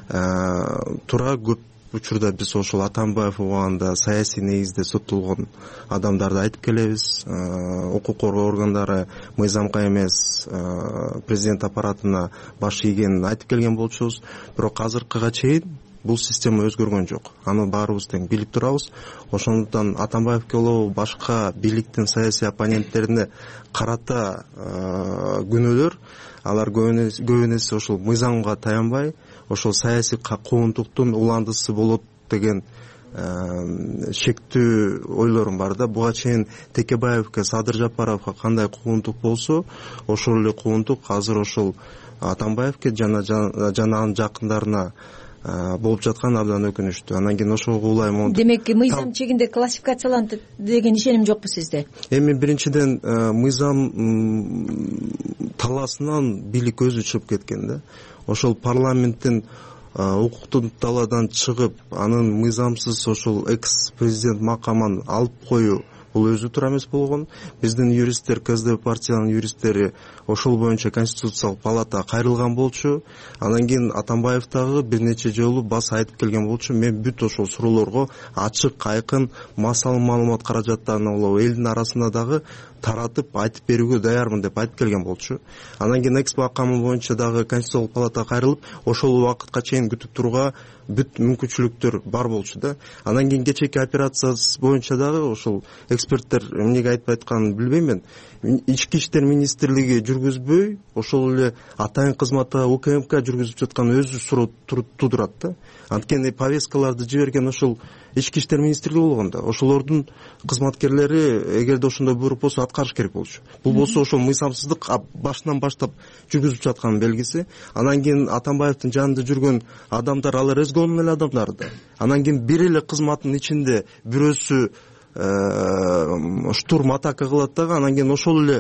туура көп учурда биз ошол Атамбаев убагында саясий негизде соттолгон адамдарды айтып келебиз. Укук коргоо органдары мыйзамга эмес президент аппаратына баш ийгенин айтып келген болчубуз. Бирок азыркыга чейин бул система өзгөргөн жок. Аны баарыбыз тең билип турабыз. Ошондуктан Атамбаевке болобу башка бийликтин саясий оппоненттерине карата күнөөлөр, алар көбүнесе ошол мыйзамга таянбай, ошол саясий коомдуктун уландысы болот деген шектүү ойлорум бар да. Буга чейин Текебаевке, Садыр Жапаровго кандай коомдук болсо, ошол эле коомдук азыр ошол Атамбаевке жана анын жакындарына болуп жаткан абдан өкүнүчтүү. Анан кийин ошого улай монтип. Демек, мыйзам чегинде классификацияланды деген ишеним жокпу сизде? Эми биринчиден мыйзам талаасынан бийлик өзү чыгып кеткен да. Ошол парламенттин укуктун талаадан чыгып, анын мыйзамсыз ошол экс президент макамын алып коюу бул өзү туура эмес болгон. Биздин юристтер, КСДП партиянын юристтери ошол боюнча конституциялык палатага кайрылган болчу. Андан кийин Атамбаев дагы бир нече жолу бас айтып келген болчу. Мен бүт ошол суроолорго ачык, айкын, массалуу маалымат каражаттарына болобу элдин арасында дагы таратып айтып берүүгө даярмын деп айтып келген болчу. Анан кийин экспо камы боюнча дагы конституциялык палатага кайрылып, ошол убакытка чейин күтүп турууга бүт мүмкүнчүлүктөр бар болчу да. Анан кийин кечээки операция боюнча дагы ошол эксперттер эмнеге айтып айтканын билбейм мен. Ички иштер министрлиги жүргүзбөй, ошол эле атайын кызматта УКМК жүргүзүп жаткан өзү суроо тудурат да. Анткени повесткаларды жиберген ошол ички иштер министрлиги болгон да. Ошолордун кызматкерлери эгерде ошондой буйрук болсо аткарыш керек болчу. Бул болсо ошол мыйзамсыздык башынан баштап жүргүзүп жаткан белгиси. Анан кийин Атамбаевдин жанында жүргөн адамдар алар өзгөнүн эле адамдары да. Анан кийин бир эле кызматтын ичинде бирөөсү штурм атака кылат дагы, анан кийин ошол эле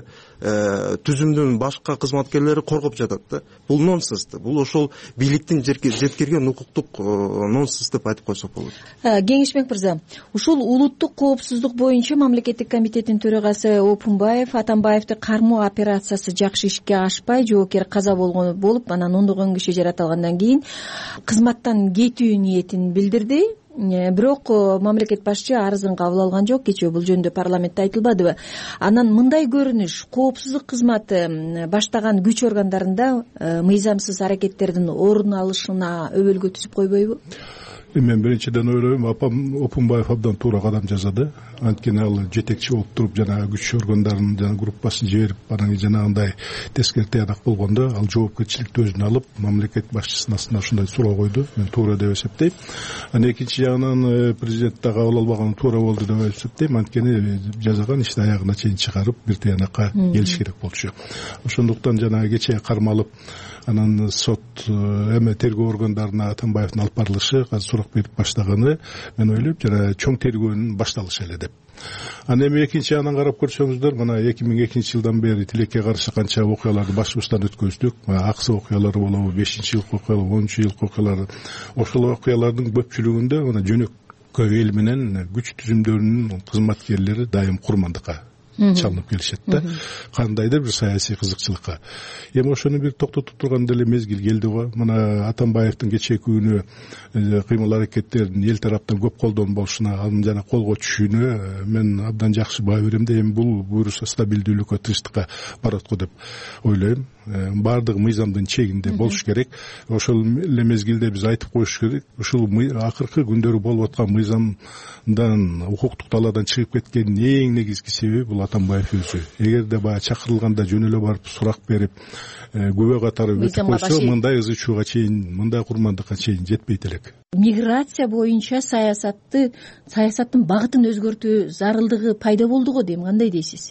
түзүмдүн башка кызматкерлери коргоп жатат да. Бул нонсенс да. Бул ошол бийликтин жеткирген укуктук нонсенс деп айтып койсок болот. Кеңешбек мырза, ушул улуттук коопсуздук боюнча мамлекеттик комитеттин төрагасы Опунбаев Атамбаевди кармоо операциясы жакшы ишке ашпай, жоокер каза болгону болуп, анан ондогон киши жаратылгандан кийин кызматтан кетүү ниетин билдирди. Бирок мамлекет башчы арызын кабыл алган жок. Кечээ бул жөнүндө парламентте айтылбадыбы? Анан мындай көрүнүш коопсуздук кызматы баштаган күч органдарында мыйзамсыз аракеттердин орун алышына өбөлгө түзүп койбойбу? Мен биринчиден ойлойм, апам Опунбаев абдан туура кадам жасады. Анткени ал жетекчи болуп туруп жанагы күч органдарынын жана группасын жиберип, анан жанагындай тескери тыянак болгондо ал жоопкерчиликти өзүнө алып, мамлекет башчысынын астына ушундай суроо койду. Мен туура деп эсептейм. Анан экинчи жагынан президент да кабыл албаганы туура болду деп эсептейм. Анткени жазаган ишти аягына чейин чыгарып, бир тыянакка келиш керек болчу. Ошондуктан жанагы кечээ кармалып, анан сот эме тергөө органдарына Атамбаевдин алып барылышы, азыр сурак берип баштаганы, мен ойлойм, жана чоң тергөөнүн башталышы эле деп. Анан эми экинчи ягынан карап көрсөңүздөр, мына эки миң экинчи жылдан бери тилекке каршы канча окуяларды башыбыздан өткөздүк. Аксы окуялары болобу, бешинчи жылкы окуялар, онунчу жылкы окуялар. Ошол окуялардын көпчүлүгүндө мына жөнөкөй эл менен күч түзүмдөрүнүн кызматкерлери дайым курмандыкка чалынып келишет да, кандайдыр бир саясий кызыкчылыкка. Эми ошону бир токтотуп турган деле мезгил келди го. Мына Атамбаевдин кечээки күнү кыймыл аракеттерин эл тараптан көп колдон болушуна, анын жана колго түшүүнө мен абдан жакшы баа берем да, эми бул буюрса стабилдүүлүккө, тынчтыкка барат го деп ойлойм. Баардыгы мыйзамдын чегинде болуш керек. Ошол эле мезгилде биз айтып коюш керек, ушул акыркы күндөрү болуп аткан мыйзамдан, укуктук талаадан чыгып кеткендин эң негизги себеби бул Атамбаев өзү. Эгерде баягы чакырылганда жөн эле барып сурак берип, күбө катары өтүп койсо, мындай ызы чууга чейин, мындай курмандыкка чейин жетпейт элек. Миграция боюнча саясатты, саясаттын багытын өзгөртүү зарылдыгы пайда болду го дейм. Кандай дейсиз?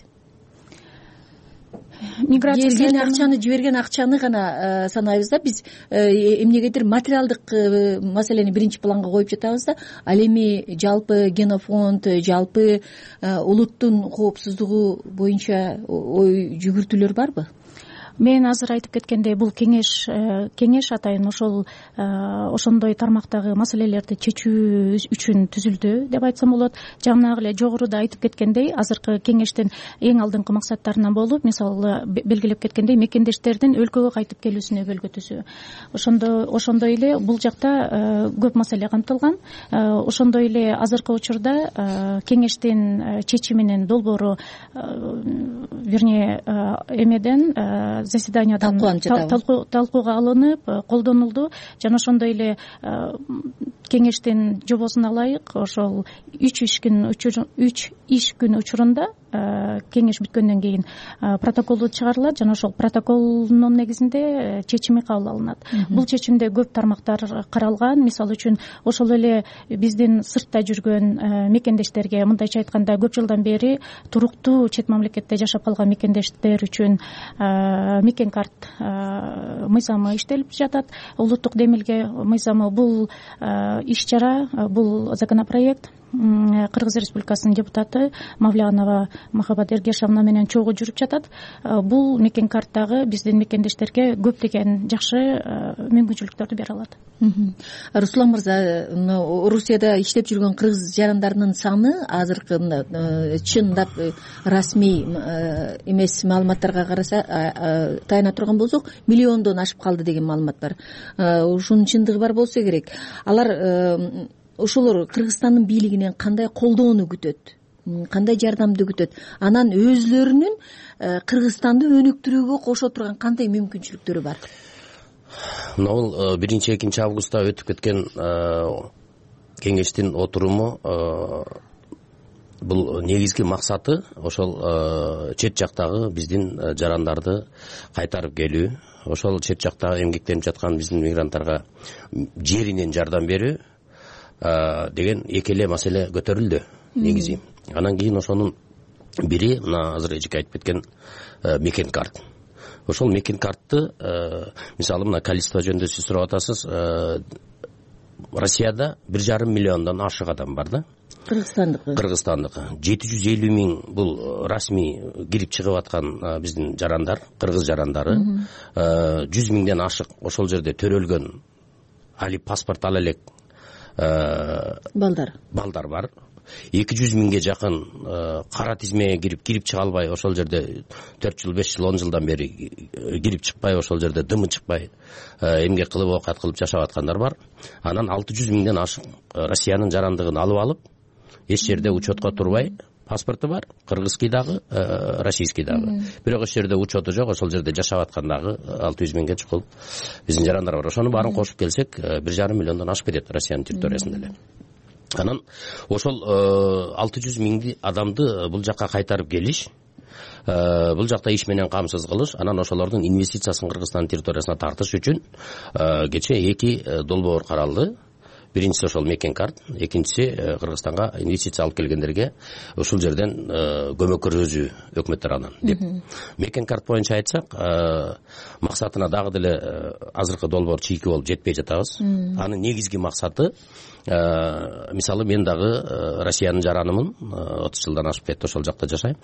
Миграция келген акчаны, жиберген акчаны гана санайбыз да, биз эмнегедир материалдык маселени биринчи планга коюп жатабыз да. Ал эми жалпы генофонд, жалпы улуттун коопсуздугу боюнча ой жүгүртүүлөр барбы? Мен азыр айтып кеткендей, бул кеңеш кеңеш атайын ошол ошондой тармактагы маселелерди чечүү үчүн түзүлдү деп айтсам болот. Жанагы эле жогоруда айтып кеткендей, азыркы кеңештин эң алдыңкы максаттарынан болуп, мисалы белгилеп кеткендей, мекендештердин өлкөгө кайтып келүүсүнө өбөлгө түзүү. Ошондо ошондой эле бул жакта көп маселе камтылган. Ошондой эле азыркы учурда кеңештин чечиминин долбоору, вернее, эмеден заседаниядан талкууга алынып, колдонулду. Жана ошондой эле кеңештин жобосуна ылайык ошол үч иш күн үч иш күн учурунда кеңеш бүткөндөн кийин протоколу чыгарылат, жана ошол протоколдун негизинде чечими кабыл алынат. Бул чечимде көп тармактар каралган. Мисалы үчүн ошол эле биздин сыртта жүргөн мекендештерге, мындайча айтканда, көп жылдан бери туруктуу чет мамлекетте жашап калган мекендештер үчүн мекен карт мыйзамы иштелип жатат. Улуттук демилге мыйзамы, бул иш чара, бул законопроект Кыргыз Республикасынын депутаты Мавлянова Махабат Эргешовна менен чогуу жүрүп жатат. Бул мекен карттагы биздин мекендештерге көптөгөн жакшы мүмкүнчүлүктөрдү бере алат. Руслан мырза, Орусияда иштеп жүргөн кыргыз жарандарынын саны азыркы чындап расмий эмес маалыматтарга караса, таяна турган болсок, миллиондон ашып калды деген маалымат бар. Ушунун чындыгы бар болсо керек. Алар ошолор Кыргызстандын бийлигинен кандай колдоону күтөт? кандай жардамды күтөт, анан өзлөрүнүн Кыргызстанды өнүктүрүүгө кошо турган кандай мүмкүнчүлүктөрү бар? Мына бул биринчи экинчи августта өтүп кеткен кеңештин отуруму бул негизги максаты ошол чет жактагы биздин жарандарды кайтарып келүү, ошол чет жакта эмгектенип жаткан биздин мигранттарга жеринен жардам берүү деген эки эле маселе көтөрүлдү негизи. Анан кийин ошонун бири мына азыр эжеке айтып кеткен мекен карт. Ошол мекен картты мисалы мына количество жөнүндө сиз сурап атасыз. Россияда бир жарым миллиондон ашык адам бар да. Кыргызстандыкы. Кыргызстандыкы. жети жүз элүү миң бул расмий кирип чыгып аткан биздин жарандар, кыргыз жарандары. жүз миңден ашык ошол жерде төрөлгөн али паспорт ала элек балдар. Балдар бар. эки жүз миңге жакын кара тизмеге кирип кирип чыга албай, ошол жерде төрт жыл, беш жыл, он жылдан бери кирип чыкпай, ошол жерде дымы чыкпай эмгек кылып, оокат кылып жашап аткандар бар. Анан алты жүз миңден ашык Россиянын жарандыгын алып алып, эч жерде учетко турбай, паспорту бар, кыргызский дагы, российский дагы. Бирок эч жерде учету жок, ошол жерде жашап аткан дагы алты жүз миңге чукул биздин жарандар бар. Ошону баарын кошуп келсек, бир жарым миллиондон ашып кетет Россиянын территориясында эле. Анан ошол алты жүз миңди адамды бул жакка кайтарып келиш, бул жакта иш менен камсыз кылыш, анан ошолордун инвестициясын Кыргызстан территориясына тартыш үчүн кече эки долбоор каралды. Биринчиси ошол мекен карт, экинчиси Кыргызстанга инвестиция алып келгендерге ушул жерден көмөк көрсөтүү өкмөт тарабынан деп. Мекен карт боюнча айтсак, максатына дагы деле азыркы долбоор чийки болуп жетпей жатабыз. Анын негизги максаты, мисалы мен дагы Россиянын жаранымын, отуз жылдан ашып кетти ошол жакта жашайм.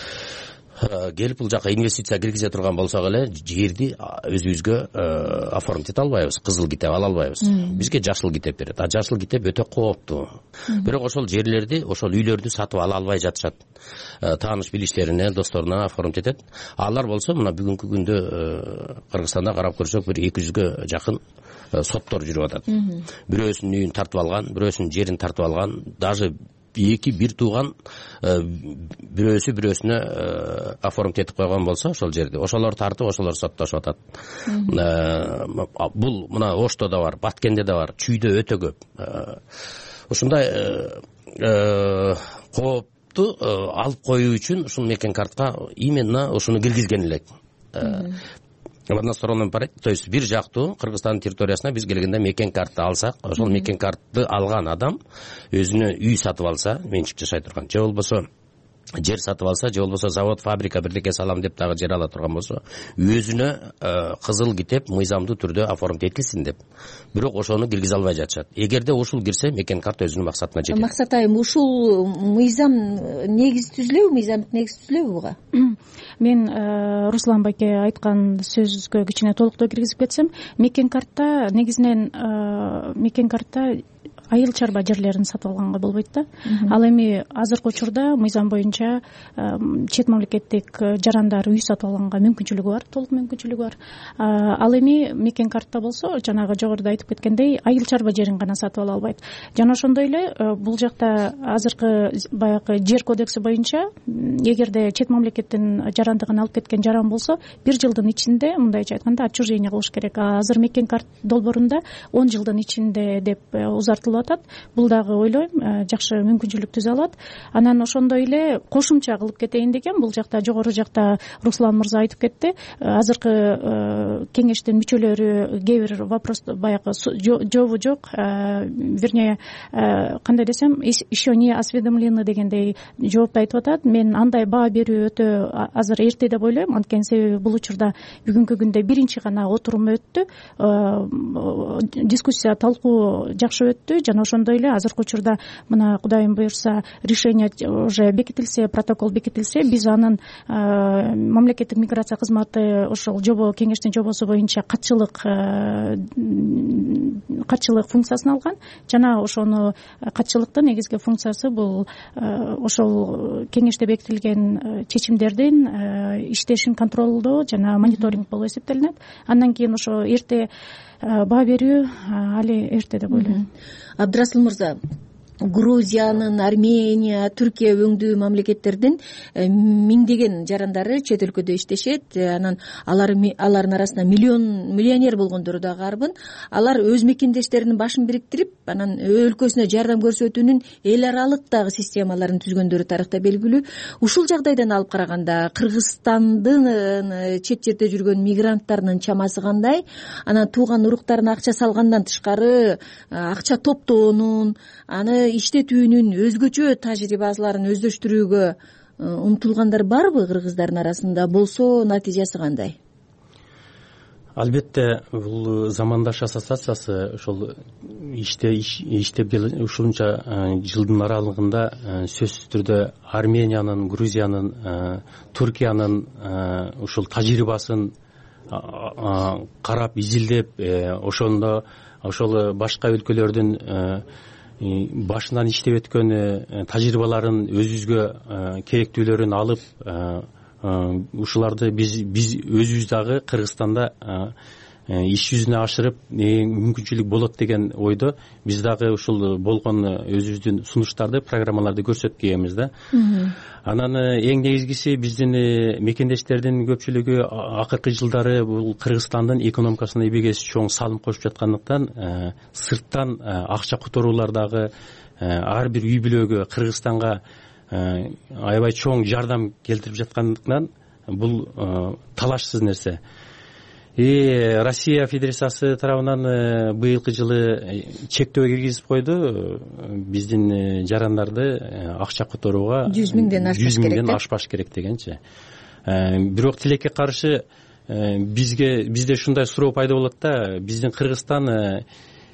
Келип бул жака инвестиция киргизе турган болсок эле жерди өзүбүзгө оформить эте албайбыз, кызыл китеп ала албайбыз. Бизге жашыл китеп берет. А жашыл китеп өтө кооптуу. Бирок ошол жерлерди, ошол үйлөрдү сатып ала албай жатышат. Тааныш билиштерине, досторуна оформить этет. Алар болсо мына бүгүнкү күндө Кыргызстанда карап көрсөк бир эки жүзгө жакын соттор жүрүп атат. Бирөөсүнүн үйүн тартып алган, бирөөсүнүн жерин тартып алган, даже эки бир тууган бирөөсү бирөөсүнө оформить этип койгон болсо ошол жерди, ошолор тартып, ошолор соттошуп атат. Бул мына Ошто да бар, Баткенде да бар, Чүйдө өтө көп. Ушундай коопту алып коюу үчүн ушул мекен картка именно ушуну киргизген элек. В одностороннем порядке, то есть бир жактуу Кыргызстандын территориясына биз келгенде мекен картты алсак, ошол мекен картты алган адам өзүнө үй сатып алса, менчик жашай турган, же болбосо жер сатып алса, же болбосо завод, фабрика бирдеке салам деп дагы жер ала турган болсо, өзүнө кызыл китеп мыйзамдуу түрдө оформить этилсин деп. Бирок ошону киргизе албай жатышат. Эгерде ушул кирсе, мекен карт өзүнүн максатына жетет. Максат айым, ушул мыйзам негиз түзүлөбү, мыйзамдык негиз түзүлөбү буга? Мен Руслан байке айткан сөзгө кичине толуктоо киргизип кетсем, мекен картта негизинен мекен картта айыл чарба жерлерин сатып алганга болбойт да. Ал эми азыркы учурда мыйзам боюнча чет мамлекеттик жарандар үй сатып алганга мүмкүнчүлүгү бар, толук мүмкүнчүлүгү бар. Ал эми мекен картта болсо, жанагы жогоруда айтып кеткендей, айыл чарба жерин гана сатып ала албайт. Жана ошондой эле бул жакта азыркы баягы жер кодекси боюнча, эгерде чет мамлекеттин жарандыгын алып кеткен жаран болсо, бир жылдын ичинде, мындайча айтканда, отчуждение кылыш керек. Азыр мекен карт долбоорунда он жылдын ичинде деп узартылып атат. Бул дагы ойлойм жакшы мүмкүнчүлүк түзө алат. Анан ошондой эле кошумча кылып кетейин дегем, бул жакта жогору жакта Руслан мырза айтып кетти. Азыркы кеңештин мүчөлөрү кээ бир вопрос баягы жообу жок, вернее, кандай десем, еще не осведомлены дегендей жоопту айтып атат. Мен андай баа берүү өтө азыр эрте деп ойлойм, анткени себеби бул учурда бүгүнкү күндө биринчи гана отурум өттү, дискуссия, талкуу жакшы өттү. Жана ошондой эле азыркы учурда мына Кудайым буйрса решение уже бекитилсе, протокол бекитилсе, биз анын мамлекеттик миграция кызматы ошол жобо, кеңештин жобосу боюнча катчылык катчылык функциясын алган. Жана ошону катчылыктын негизги функциясы бул ошол кеңеште бекитилген чечимдердин иштешин контролдоо жана мониторинг болуп эсептелинет. Андан кийин ошо эрте баа берүү али эрте деп ойлойм. Абдрасыл мырза, Грузиянын, Армения, Түркия өңдүү мамлекеттердин миңдеген жарандары чет өлкөдө иштешет. Анан алар алардын арасында миллион миллионер болгондору да карбын. Алар өз мекендештеринин башын бириктирип, анан өлкөсүнө жардам көрсөтүүнүн эл аралык дагы системаларын түзгөндөрү тарыхта белгилүү. Ушул жагдайдан алып караганда Кыргызстандын чет жерде жүргөн мигранттарынын чамасы кандай? Анан тууган уруктарына акча салгандан тышкары акча топтоонун, аны иштетүүнүн өзгөчө тажрыйбаларын өздөштүрүүгө умтулгандар барбы кыргыздардын арасында? Болсо натыйжасы кандай? Албетте бул замандаш ассоциациясы ошол иштеп ушунча жылдын аралыгында сөзсүз түрдө Армениянын, Грузиянын, Түркиянын ушул тажрыйбасын карап, изилдеп, ошондо ошол башка өлкөлөрдүн башынан иштеп өткөн тажрыйбаларын өзүбүзгө керектүүлөрүн алып, ушуларды биз биз өзүбүз дагы Кыргызстанда иш жүзүнө ашырып мүмкүнчүлүк болот деген ойдо биз дагы ушул болгон өзүбүздүн сунуштарды, программаларды көрсөтүп келебиз да. Анан эң негизгиси биздин мекендештердин көпчүлүгү акыркы жылдары бул Кыргызстандын экономикасына эбегес чоң салым кошуп жаткандыктан сырттан акча которуулар дагы ар бир үй бүлөгө Кыргызстанга аябай чоң жардам келтирип жаткандыктан бул талашсыз нерсе. И Россия Федерациясы тарабынан быйылкы жылы чектөө киргизип койду. Биздин жарандарды акча которууга жүз миңден ашпаш керек дегенчи. Бирок тилекке каршы бизге бизде ушундай суроо пайда болот да, биздин Кыргызстан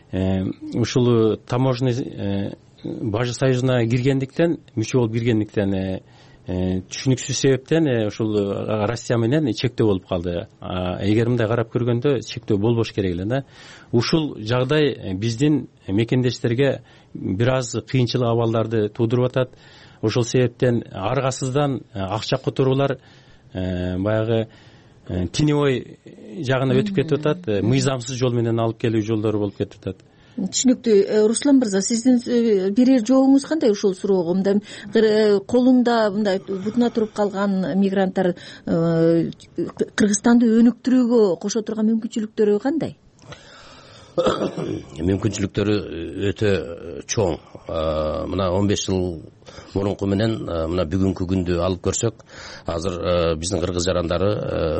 ушул таможенный бажы союзуна киргендиктен, мүчө болуп киргендиктен түшүнүксүз себептен ушул Россия менен чектөө болуп калды. Эгер мындай карап көргөндө чектөө болбош керек эле да. Ушул жагдай биздин мекендештерге бир аз кыйынчылык абалдарды туудуруп атат. Ошол себептен аргасыздан акча которуулар баягы теневой жагына өтүп кетип атат, мыйзамсыз жол менен алып келүү жолдору болуп кетип атат. Түшүнүктүү. Руслан мырза, сиздин берер жообуңуз кандай ушул суроого? Мындай колунда мындай бутуна туруп калган мигранттар Кыргызстанды өнүктүрүүгө кошо турган мүмкүнчүлүктөрү кандай? Мүмкүнчүлүктөрү өтө чоң. Мына он беш жыл мурунку менен мына бүгүнкү күндү алып көрсөк, азыр биздин кыргыз жарандары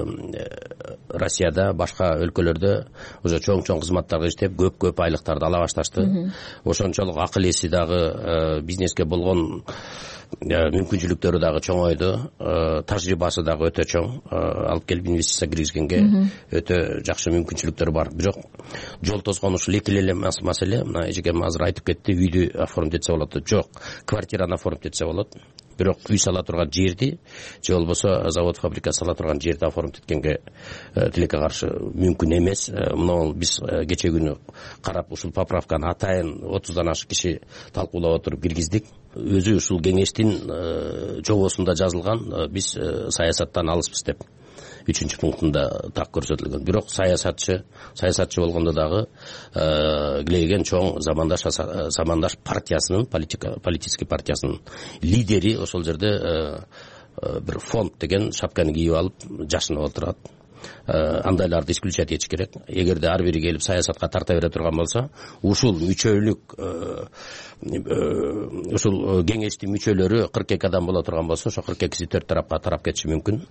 Россияда, башка өлкөлөрдө уже чоң-чоң кызматтарга иштеп, көп-көп айлыктарды ала башташты. Ошончолук акыл эси дагы, бизнеске болгон мүмкүнчүлүктөрү дагы чоңойду, тажрыйбасы дагы өтө чоң. Алып келип инвестиция киргизгенге өтө жакшы мүмкүнчүлүктөр бар. Бирок жол тоскон ушул эки эле маселе. Мына эжекем азыр айтып кетти, үйдү оформить этсе болот. Жок, квартираны оформить этсе болот. Бирок үй сала турган жерди, же болбосо завод, фабрика сала турган жерди оформить эткенге тилекке каршы мүмкүн эмес. Мына биз кече күнү карап ушул поправканы атайын отуздан ашык киши талкуулап отуруп киргиздик. Өзү ушул кеңештин жобосунда жазылган, биз саясаттан алыспыз деп үчүнчү пунктунда так көрсөтүлгөн. Бирок саясатчы, саясатчы болгондо дагы килейген чоң замандаш замандаш партиясынын, политический партиясынын лидери ошол жерде бир фонд деген шапканы кийип алып жашынып отурат. Андайларды исключать этиш керек. Эгерде ар бири келип саясатка тарта бере турган болсо, ушул мүчөлүк ушул кеңештин мүчөлөрү кырк эки адам боло турган болсо, ошо кырк экиси төрт тарапка тарап кетиши мүмкүн.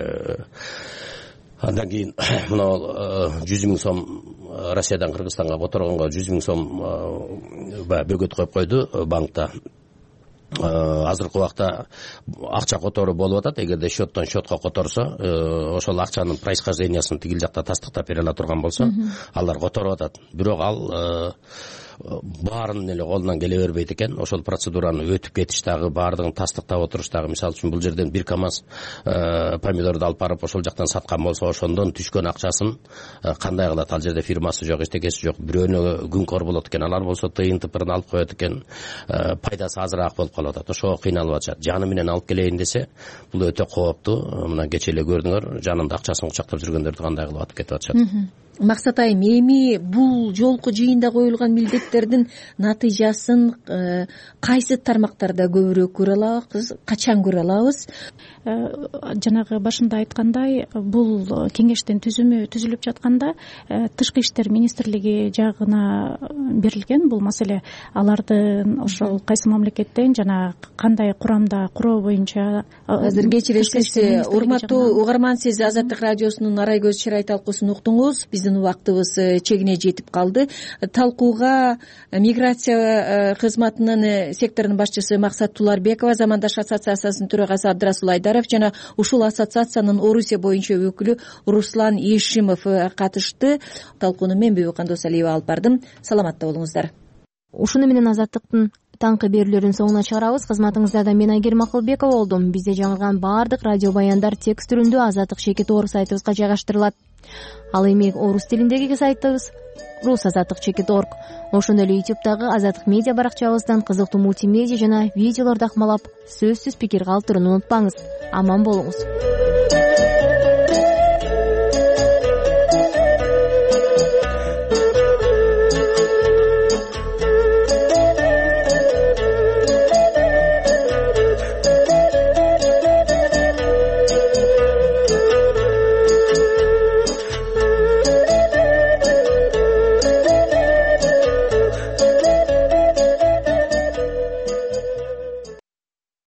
Андан кийин мына жүз миң сом Россиядан Кыргызстанга которгонго жүз миң сом бөгөт коюп койду банкта. Азыркы убакта акча которуу болуп атат. Эгерде счеттон счетко которсо, ошол акчанын происхождениясын тигил жакта тастыктап бере ала турган болсо, алар которуп атат. Бирок ал баарын эле колунан келе бербейт экен. Ошол процедураны өтүп кетиш дагы, баардыгын тастыктап отуруш дагы, мисалы үчүн бул жерден бир камаз помидорду алып барып ошол жактан саткан болсо, ошондон түшкөн акчасын кандай кылат? Ал жерде фирмасы жок, эчтекеси жок. Бирөөнө күнкор болот экен, алар болсо тыйын тыпырын алып коет экен, пайдасы азыраак болуп калып атат. Ошого кыйналып атышат. Жаны менен алып келейин десе, бул өтө кооптуу. Мына кече эле көрдүңөр, жанында акчасын кучактап жүргөндөрдү кандай кылып атып кетип атышат. Максат айым, эми бул жолку жыйында коюлган милдет аракеттердин натыйжасын кайсы тармактарда көбүрөөк көрө алабыз, качан көрө алабыз? Жанагы башында айткандай, бул кеңештин түзүмү түзүлүп жатканда тышкы иштер министрлиги жагына берилген бул маселе. Алардын ошол кайсы мамлекеттен жана кандай курамда куроо боюнча азыр кечиресиз. Урматтуу угарман, сиз Азаттык радиосунун арай көз чырай талкуусун уктуңуз. Биздин убактыбыз чегине жетип калды. Талкууга миграция кызматынын секторунун башчысы Максат Туларбекова, Замандаш ассоциациясынын төрагасы Абдрасул Айдаров жана ушул ассоциациянын Орусия боюнча өкүлү Руслан Ешимов катышты. Талкууну мен Бүбү Кандосалиева алып бардым. Саламатта болуңуздар. Ушуну менен Азаттыктын таңкы берүүлөрүнүн соңуна чыгарабыз. Кызматыңызда мен Айгерим Акылбекова болдум. Бизде жаңырган баардык радио баяндар текст түрүндө Азаттык чекит орг сайтыбызга жайгаштырылат. Ал эми орус тилиндеги сайтыбыз рус азаттык чекит орг. Ошондой эле ютубтагы Азаттык медиа баракчабыздан кызыктуу мультимедиа жана видеолорду акмалап, сөзсүз пикир калтырууну унутпаңыз. Аман болуңуз.